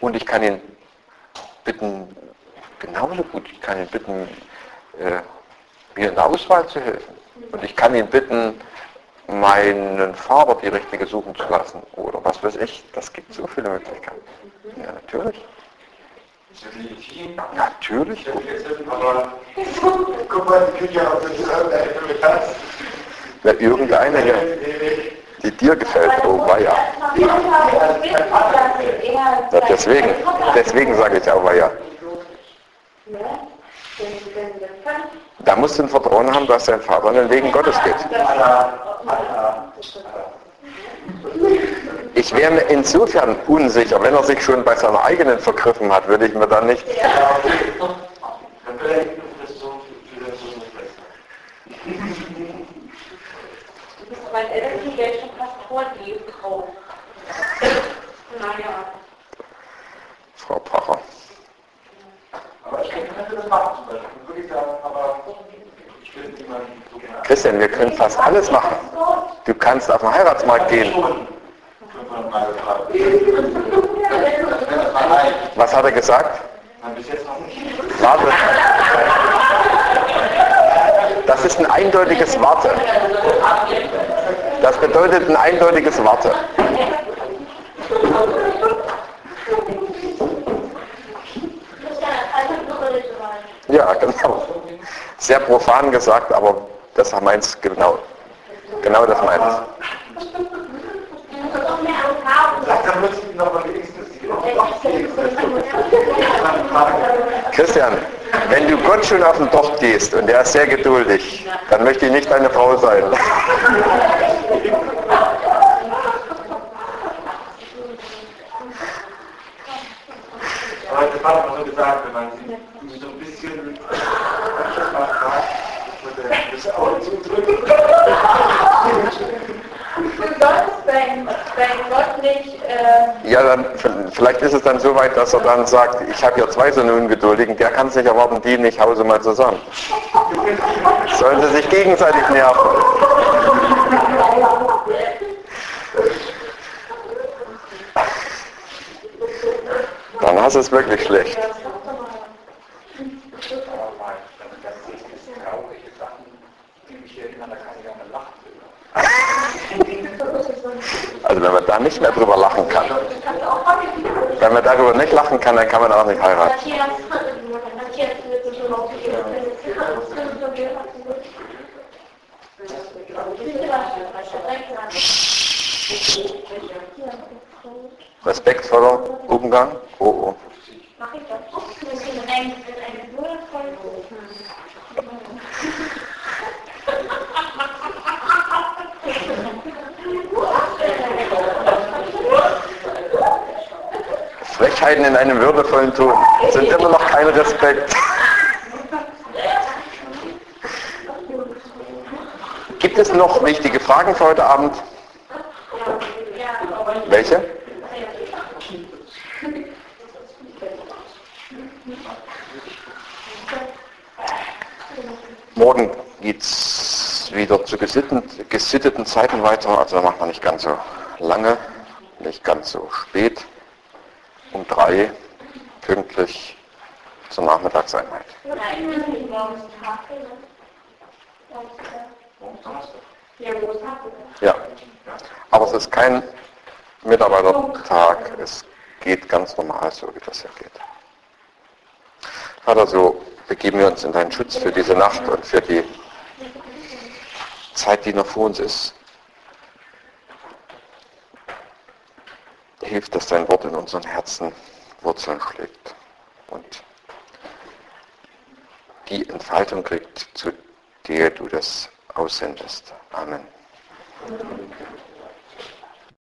Und ich kann ihn bitten, genauso gut, ich kann ihn bitten, mir in der Auswahl zu helfen. Und ich kann ihn bitten, meinen Vater die richtige suchen zu lassen. Oder was weiß ich. Das gibt so viele Möglichkeiten. Ja, natürlich. Ist das legitim? Natürlich. Aber guck mal, die kriegen ja auch nicht das. Ja, irgendeine, die dir gefällt. Oh, weia. Ja, deswegen sage ich auch weia. Da musst du ein Vertrauen haben, dass dein Vater in den Wegen Gottes geht. Ich wäre mir insofern unsicher, wenn er sich schon bei seiner eigenen vergriffen hat, würde ich mir dann nicht... Mein Eltern Geld schon fast vor die gekauft. Naja. Frau Pacher. Aber ich könnte das machen, zum Beispiel. Würde ich sagen, aber ich will niemanden so gerne. Christian, wir können fast alles machen. Du kannst auf den Heiratsmarkt gehen. Was hat er gesagt? Bis jetzt noch nicht. Warte. Das ist ein eindeutiges Warte. Das bedeutet ein eindeutiges Warte. Ja, genau. Sehr profan gesagt, aber das meint es genau. Genau das meint es. Dann müssen wir noch mal wenigstens die Christian, wenn du Gott schon auf den Docht gehst und er ist sehr geduldig, dann möchte ich nicht deine Frau sein. Aber das war immer so gesagt, wenn man sie so ein bisschen das Auge zudrückt. Du sollst dein Gott nicht... Ja, dann, vielleicht ist es dann so weit, dass er dann sagt, ich habe ja zwei so eine Ungeduldigen, der kann es nicht erwarten, die nicht hause mal zusammen. Sollen sie sich gegenseitig nerven. Dann hast du es wirklich schlecht. Also wenn man da nicht mehr drüber lachen kann. Wenn man darüber nicht lachen kann, dann kann man auch nicht heiraten. Respektvoller Umgang. Oh, oh. Frechheiten in einem würdevollen Ton sind immer noch kein Respekt. Gibt es noch wichtige Fragen für heute Abend? Welche? Morgen geht es wieder zu gesitteten Zeiten weiter, also da machen wir nicht ganz so lange, nicht ganz so spät. Um 3 pünktlich zur Nachmittagseinheit. Ja, aber es ist kein Mitarbeitertag, es geht ganz normal so, wie das ja geht. Vater, so begeben wir uns in deinen Schutz für diese Nacht und für die Zeit, die noch vor uns ist. Hilf, dass dein Wort in unseren Herzen Wurzeln schlägt und die Entfaltung kriegt, zu der du das aussendest. Amen.